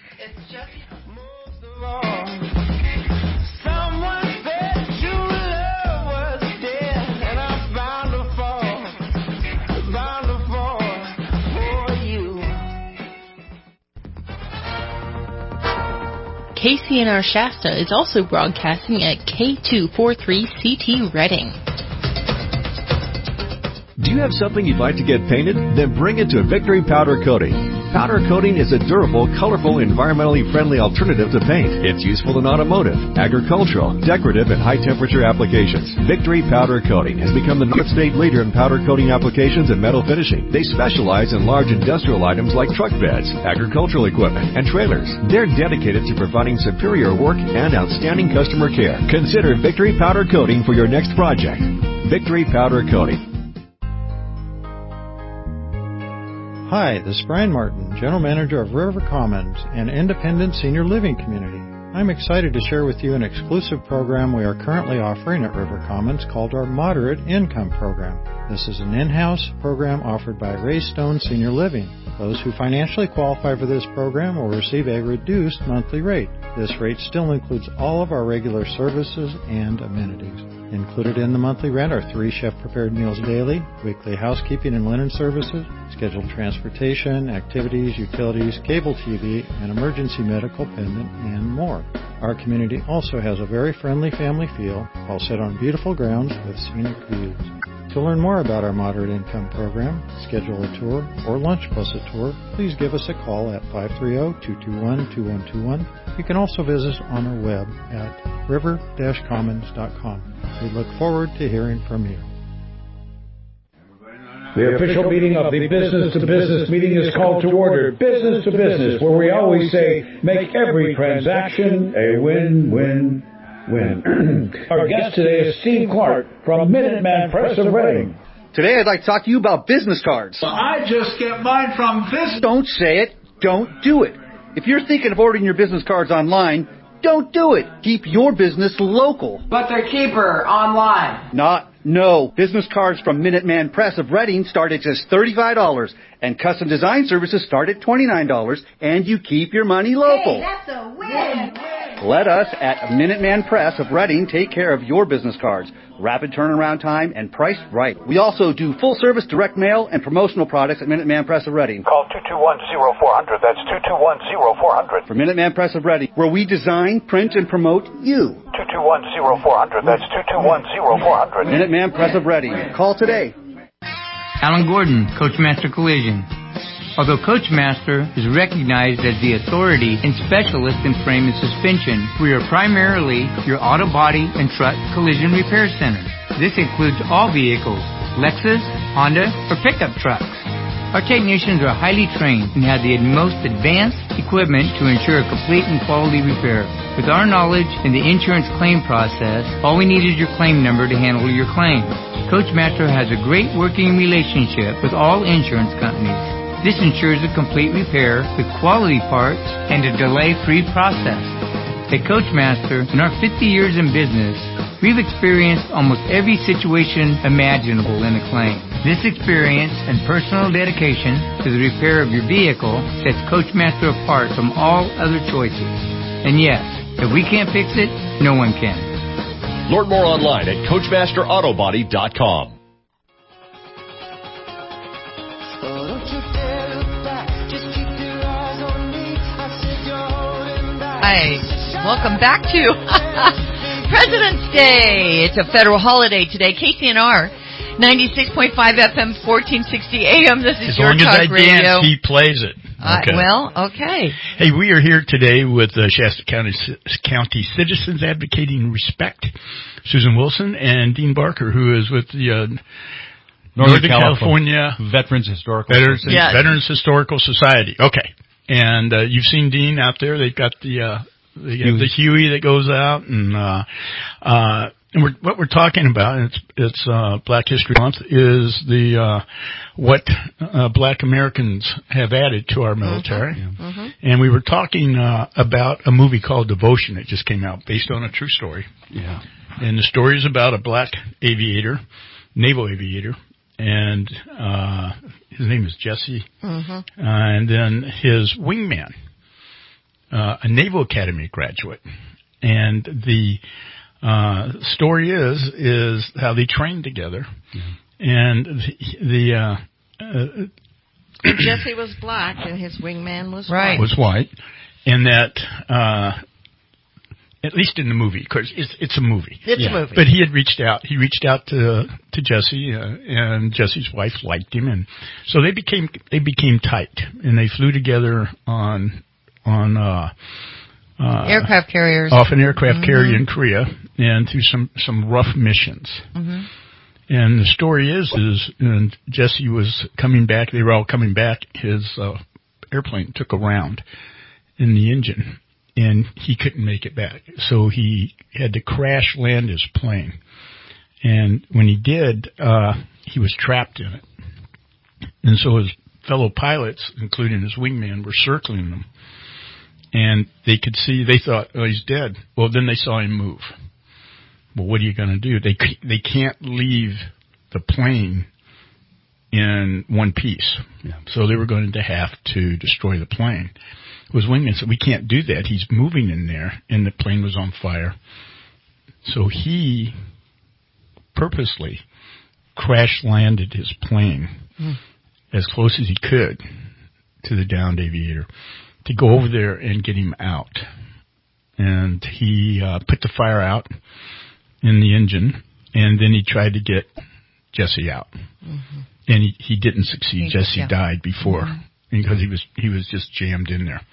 K C N R Shasta is also broadcasting at K two forty-three C T Reading. Do you have something you'd like to get painted? Then bring it to Victory Powder Coating. Powder coating is a durable, colorful, environmentally friendly alternative to paint. It's useful in automotive, agricultural, decorative, and high-temperature applications. Victory Powder Coating has become the North State leader in powder coating applications and metal finishing. They specialize in large industrial items like truck beds, agricultural equipment, and trailers. They're dedicated to providing superior work and outstanding customer care. Consider Victory Powder Coating for your next project. Victory Powder Coating. Hi, this is Brian Martin, General Manager of River Commons, an independent senior living community. I'm excited to share with you an exclusive program we are currently offering at River Commons called our Moderate Income Program. This is an in-house program offered by Ray Stone Senior Living. Those who financially qualify for this program will receive a reduced monthly rate. This rate still includes all of our regular services and amenities. Included in the monthly rent are three chef-prepared meals daily, weekly housekeeping and linen services, scheduled transportation, activities, utilities, cable T V, and emergency medical pendant, and more. Our community also has a very friendly family feel, all set on beautiful grounds with scenic views. To learn more about our Moderate Income Program, schedule a tour, or lunch plus a tour, please give us a call at five three zero, two two one, two one two one. You can also visit us on our web at river dash commons dot com. We look forward to hearing from you. The official meeting of the Business to Business meeting is called to order. Business to Business, where we always say, make every transaction a win-win-win. Our guest today is Steve Clark from Minuteman Press of Reading. Today I'd like to talk to you about business cards. I just get mine from this. Don't say it. Don't do it. If you're thinking of ordering your business cards online, don't do it. Keep your business local. But they're cheaper online. Not, no. Business cards from Minuteman Press of Reading start at just thirty-five dollars, and custom design services start at twenty-nine dollars, and you keep your money local. Hey, that's a win. Let us at Minuteman Press of Reading take care of your business cards. Rapid turnaround time and priced right. We also do full service direct mail and promotional products at Minuteman Press of Reading. Call two two one, zero four hundred. That's two two one, zero four hundred. For Minuteman Press of Reading, where we design, print, and promote you. two two one, zero four hundred. That's two two one, zero four hundred. Minuteman Press of Reading. Call today. Alan Gordon, Coachmaster Collision. Although Coachmaster is recognized as the authority and specialist in frame and suspension, we are primarily your auto body and truck collision repair center. This includes all vehicles, Lexus, Honda, or pickup trucks. Our technicians are highly trained and have the most advanced equipment to ensure a complete and quality repair. With our knowledge in the insurance claim process, all we need is your claim number to handle your claim. Coachmaster has a great working relationship with all insurance companies. This ensures a complete repair with quality parts and a delay-free process. At Coachmaster, in our fifty years in business, we've experienced almost every situation imaginable in a claim. This experience and personal dedication to the repair of your vehicle sets Coachmaster apart from all other choices. And yes, if we can't fix it, no one can. Learn more online at Coachmaster Auto Body dot com. Hi, welcome back to President's Day. It's a federal holiday today. K C N R, ninety-six point five F M, fourteen sixty A M. This is as your long as talk I radio. dance, he plays it. Okay. Uh, well, okay. Hey, we are here today with uh, Shasta County County Citizens Advocating Respect, Susan Wilson, and Dean Barker, who is with the uh, Northern, Northern California, California Veterans Historical Veterans, Society. yes. Veterans Historical Society. Okay. And uh, you've seen Dean out there. They've got the uh, the, uh, the Huey that goes out, and uh, uh, and we're, what we're talking about, and it's it's uh, Black History Month, is the uh, what uh, Black Americans have added to our military. Mm-hmm. Mm-hmm. And we were talking uh, about a movie called Devotion that just came out, based on a true story. Yeah. And the story is about a black aviator, naval aviator, and uh his name is Jesse, mm-hmm. uh, and then his wingman, uh, a Naval Academy graduate. And the uh story is is how they trained together, mm-hmm. and the, the uh, uh Jesse was black and his wingman was right. white. was white, and that uh at least in the movie, because it's it's a movie. It's yeah. a movie. But he had reached out. He reached out to to Jesse, uh, and Jesse's wife liked him, and so they became they became tight, and they flew together on on uh, uh, aircraft carriers, off an aircraft mm-hmm. carrier in Korea, and through some some rough missions. Mm-hmm. And the story is is and Jesse was coming back. They were all coming back. His uh, airplane took a round in the engine, and he couldn't make it back. So he had to crash land his plane. And when he did, uh, he was trapped in it. And so his fellow pilots, including his wingman, were circling him. And they could see, they thought, oh, he's dead. Well, then they saw him move. Well, what are you going to do? They they can't leave the plane in one piece. Yeah. So they were going to have to destroy the plane. His wingman said, we can't do that. He's moving in there, and the plane was on fire. So he purposely crash-landed his plane mm. as close as he could to the downed aviator to go over there and get him out. And he uh, put the fire out in the engine, and then he tried to get Jesse out. Mm-hmm. And he, he didn't succeed. He, Jesse yeah. died before. Mm-hmm. Because he was he was just jammed in there.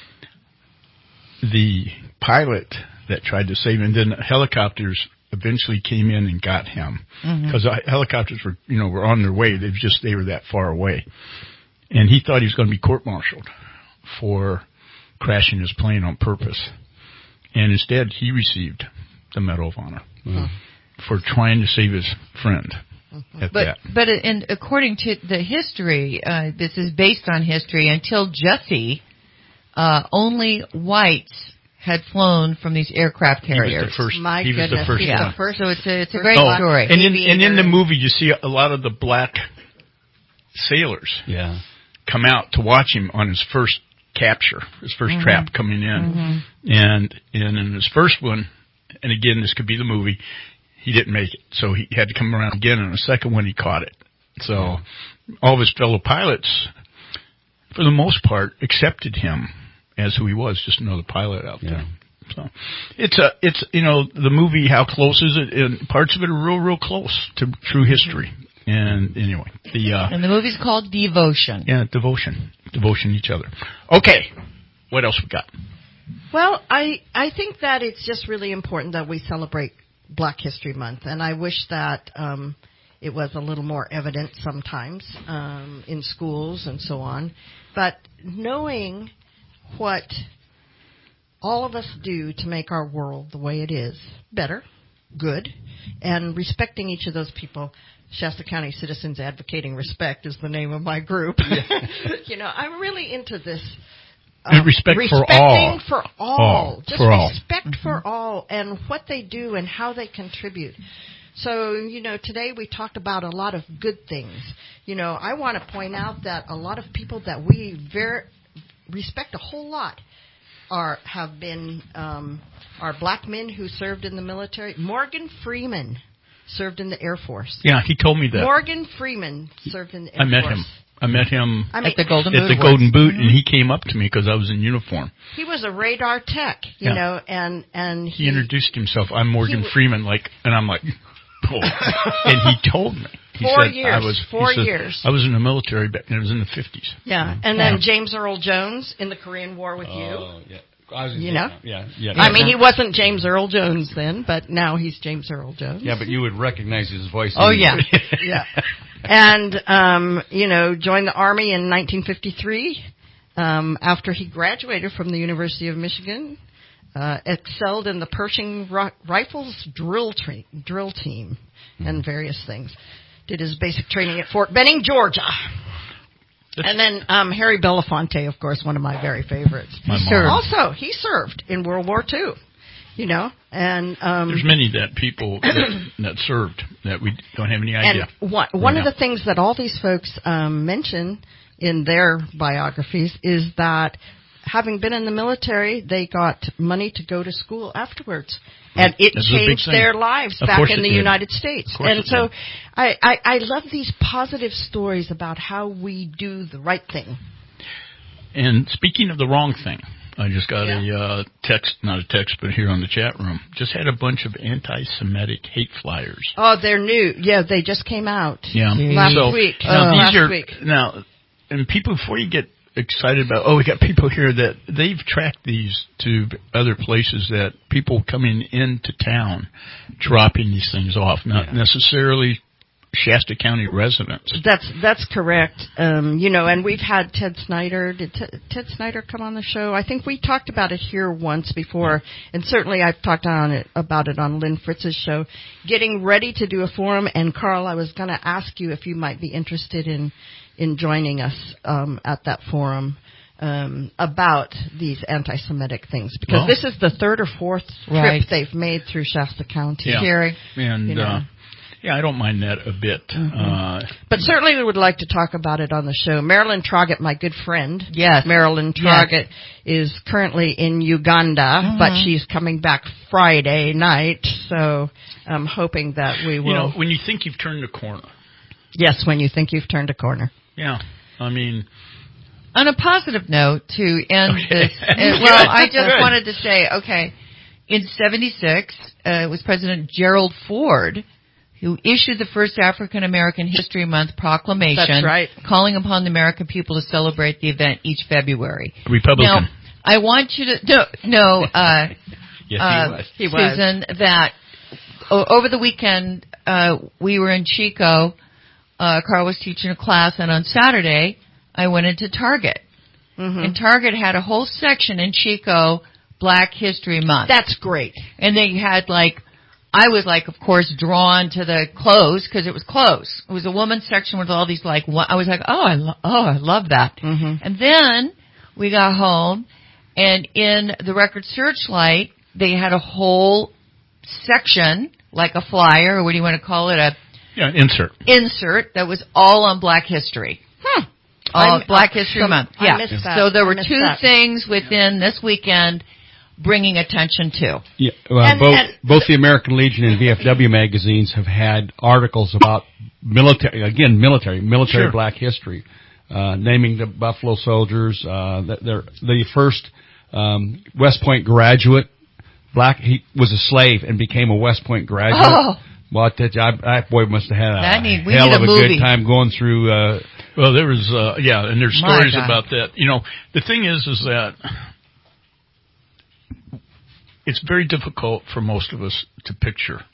The pilot that tried to save him, then helicopters eventually came in and got him because mm-hmm. helicopters were you know were on their way. They just they were that far away, and he thought he was going to be court-martialed for crashing his plane on purpose, and instead he received the Medal of Honor mm-hmm. for trying to save his friend. At but that. but in, according to the history, uh, this is based on history. Until Jesse, uh, only whites had flown from these aircraft carriers. He was the first. My he goodness, was the first yeah. one. First, so it's a it's a great oh, story. And in and in the movie, you see a lot of the black sailors yeah. come out to watch him on his first capture, his first mm-hmm. trap coming in, mm-hmm. and and in his first one, and again, this could be the movie. He didn't make it, so he had to come around again. And the second one, he caught it. So yeah. all of his fellow pilots, for the most part, accepted him as who he was, just another pilot out there. Yeah. So it's a, it's you know, the movie. How close is it? And parts of it are real, real close to true history. And anyway, the uh, and the movie's called Devotion. Yeah, Devotion, Devotion to each other. Okay, what else we got? Well, I I think that it's just really important that we celebrate Black History Month, and I wish that um, it was a little more evident sometimes um, in schools and so on. But knowing what all of us do to make our world the way it is better, good, and respecting each of those people. Shasta County Citizens Advocating Respect is the name of my group. You know, I'm really into this. Um, and respect for all. for all. all. Just for respect all. for all and what they do and how they contribute. So, you know, today we talked about a lot of good things. You know, I want to point out that a lot of people that we very respect a whole lot are have been um, are black men who served in the military. Morgan Freeman served in the Air Force. Yeah, he told me that. Morgan Freeman served in the Air Force. I met him. I met him I mean, at the Golden at Boot. the Golden Boot, mm-hmm. and he came up to me because I was in uniform. He was a radar tech, you yeah. know, and and he, he introduced himself. I'm Morgan w- Freeman, like, and I'm like, oh. And he told me. He Four said years. I was, Four said, years. I was in the military, back, and it was in the fifties. Yeah, and then James Earl Jones in the Korean War with uh, you. Yeah. I was You know? Yeah, yeah. I mean, he wasn't James Earl Jones then, but now he's James Earl Jones. Yeah, but you would recognize his voice. Oh, anyway. yeah. Yeah. And, um, you know, joined the Army in nineteen fifty-three um, after he graduated from the University of Michigan. Uh, excelled in the Pershing ri- Rifles drill, tra- drill team mm-hmm. and various things. Did his basic training at Fort Benning, Georgia. And then um, Harry Belafonte, of course, one of my very favorites. My he served. Also, he served in World War Two, you know. And um, there's many that people that, that served that we don't have any idea. And one, one right of the things that all these folks um, mention in their biographies is that having been in the military, they got money to go to school afterwards. And it That's changed their lives of back in the did. United States. And so I, I, I love these positive stories about how we do the right thing. And speaking of the wrong thing, I just got yeah. a uh, text, not a text, but here on the chat room. Just had a bunch of anti-Semitic hate flyers. Oh, they're new. Yeah, they just came out yeah. last so, week. Now, uh, these last are, week. Now, and people, before you get excited about, oh, we got people here that they've tracked these to other places that people coming into town dropping these things off, not yeah. necessarily Shasta County residents. That's that's correct. Um, you know, and we've had Ted Snyder. Did T- Ted Snyder come on the show? I think we talked about it here once before, and certainly I've talked on it about it on Lynn Fritz's show. Getting ready to do a forum, and Carl, I was going to ask you if you might be interested in in joining us um, at that forum um, about these anti-Semitic things, because well, this is the third or fourth right. trip they've made through Shasta County. Yeah. Jerry, and you know. uh, yeah, I don't mind that a bit. Mm-hmm. Uh, but certainly we would like to talk about it on the show. Marilyn Troggett, my good friend. Yes. Marilyn Troggett yes. is currently in Uganda, mm-hmm. but she's coming back Friday night, so I'm hoping that we will. You know, when you think you've turned a corner. Yes, when you think you've turned a corner. Yeah, I mean. On a positive note, to end okay. this, uh, well, I just Good. wanted to say, okay, in seventy-six, uh, it was President Gerald Ford who issued the first African American History Month proclamation. That's right. Calling upon the American people to celebrate the event each February. Republican. Now, I want you to, no, no uh, yes, uh, he was. He was. Susan, that o- over the weekend, uh, we were in Chico. Uh, Carl was teaching a class, and on Saturday, I went into Target. Mm-hmm. And Target had a whole section in Chico, Black History Month. That's great. And they had, like, I was, like, of course, drawn to the clothes, because it was clothes. It was a woman's section with all these, like, I was like, oh, I, lo- oh, I love that. Mm-hmm. And then we got home, and in the Record Searchlight, they had a whole section, like a flyer, or what do you want to call it, a Yeah, insert. Insert that was all on Black history. Hmm. All I'm, Black uh, History some, Month. I Yeah. missed that. So there I were missed two that. things within this weekend bringing attention to. Yeah, well, And- both and- both the American Legion and V F W magazines have had articles about military, again, military, military Sure. Black history, uh, naming the Buffalo Soldiers. Uh, they're the first um, West Point graduate. Black, he was a slave and became a West Point graduate. Oh. Well, I, that boy must have had a That need- we hell need of a a movie. good time going through. Uh, well, there was, uh, yeah, and there's My stories God. about that. You know, the thing is, is that it's very difficult for most of us to picture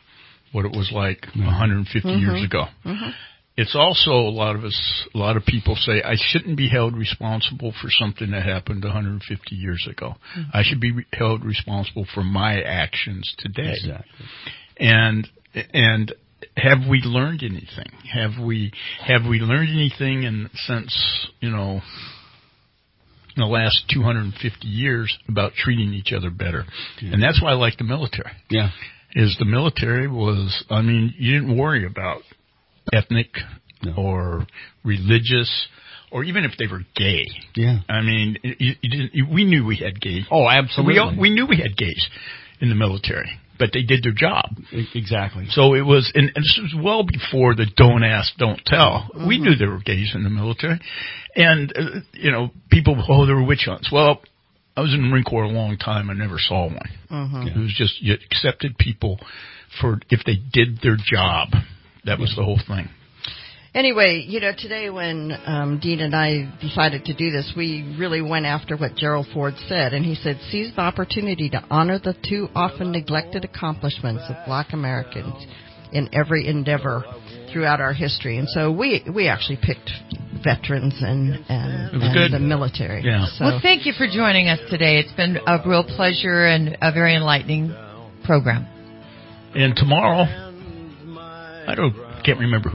what it was like one hundred fifty Mm-hmm. years ago. Mm-hmm. It's also a lot of us, a lot of people say, I shouldn't be held responsible for something that happened one hundred fifty years ago. Mm-hmm. I should be re- held responsible for my actions today. Exactly. And, and have we learned anything? Have we, have we learned anything in since, you know, in the last two hundred fifty years about treating each other better? Yeah. And that's why I like the military. Yeah. Is the military was, I mean, you didn't worry about ethnic no. or religious, or even if they were gay. Yeah. I mean, you, you didn't, you, we knew we had gays. Oh, absolutely. We, all, we knew we had gays in the military, but they did their job. Exactly. So it was, and, and this was well before the don't ask, don't tell. Mm-hmm. We knew there were gays in the military. And, uh, you know, people, oh, there were witch hunts. Well, I was in the Marine Corps a long time. I never saw one. Mm-hmm. It was just, you accepted people for, if they did their job. That was the whole thing. Anyway, you know, today when um, Dean and I decided to do this, we really went after what Gerald Ford said. And he said, seize the opportunity to honor the too often neglected accomplishments of black Americans in every endeavor throughout our history. And so we we actually picked veterans and, and, and the military. Yeah. So. Well, thank you for joining us today. It's been a real pleasure and a very enlightening program. And tomorrow, I don't can't remember who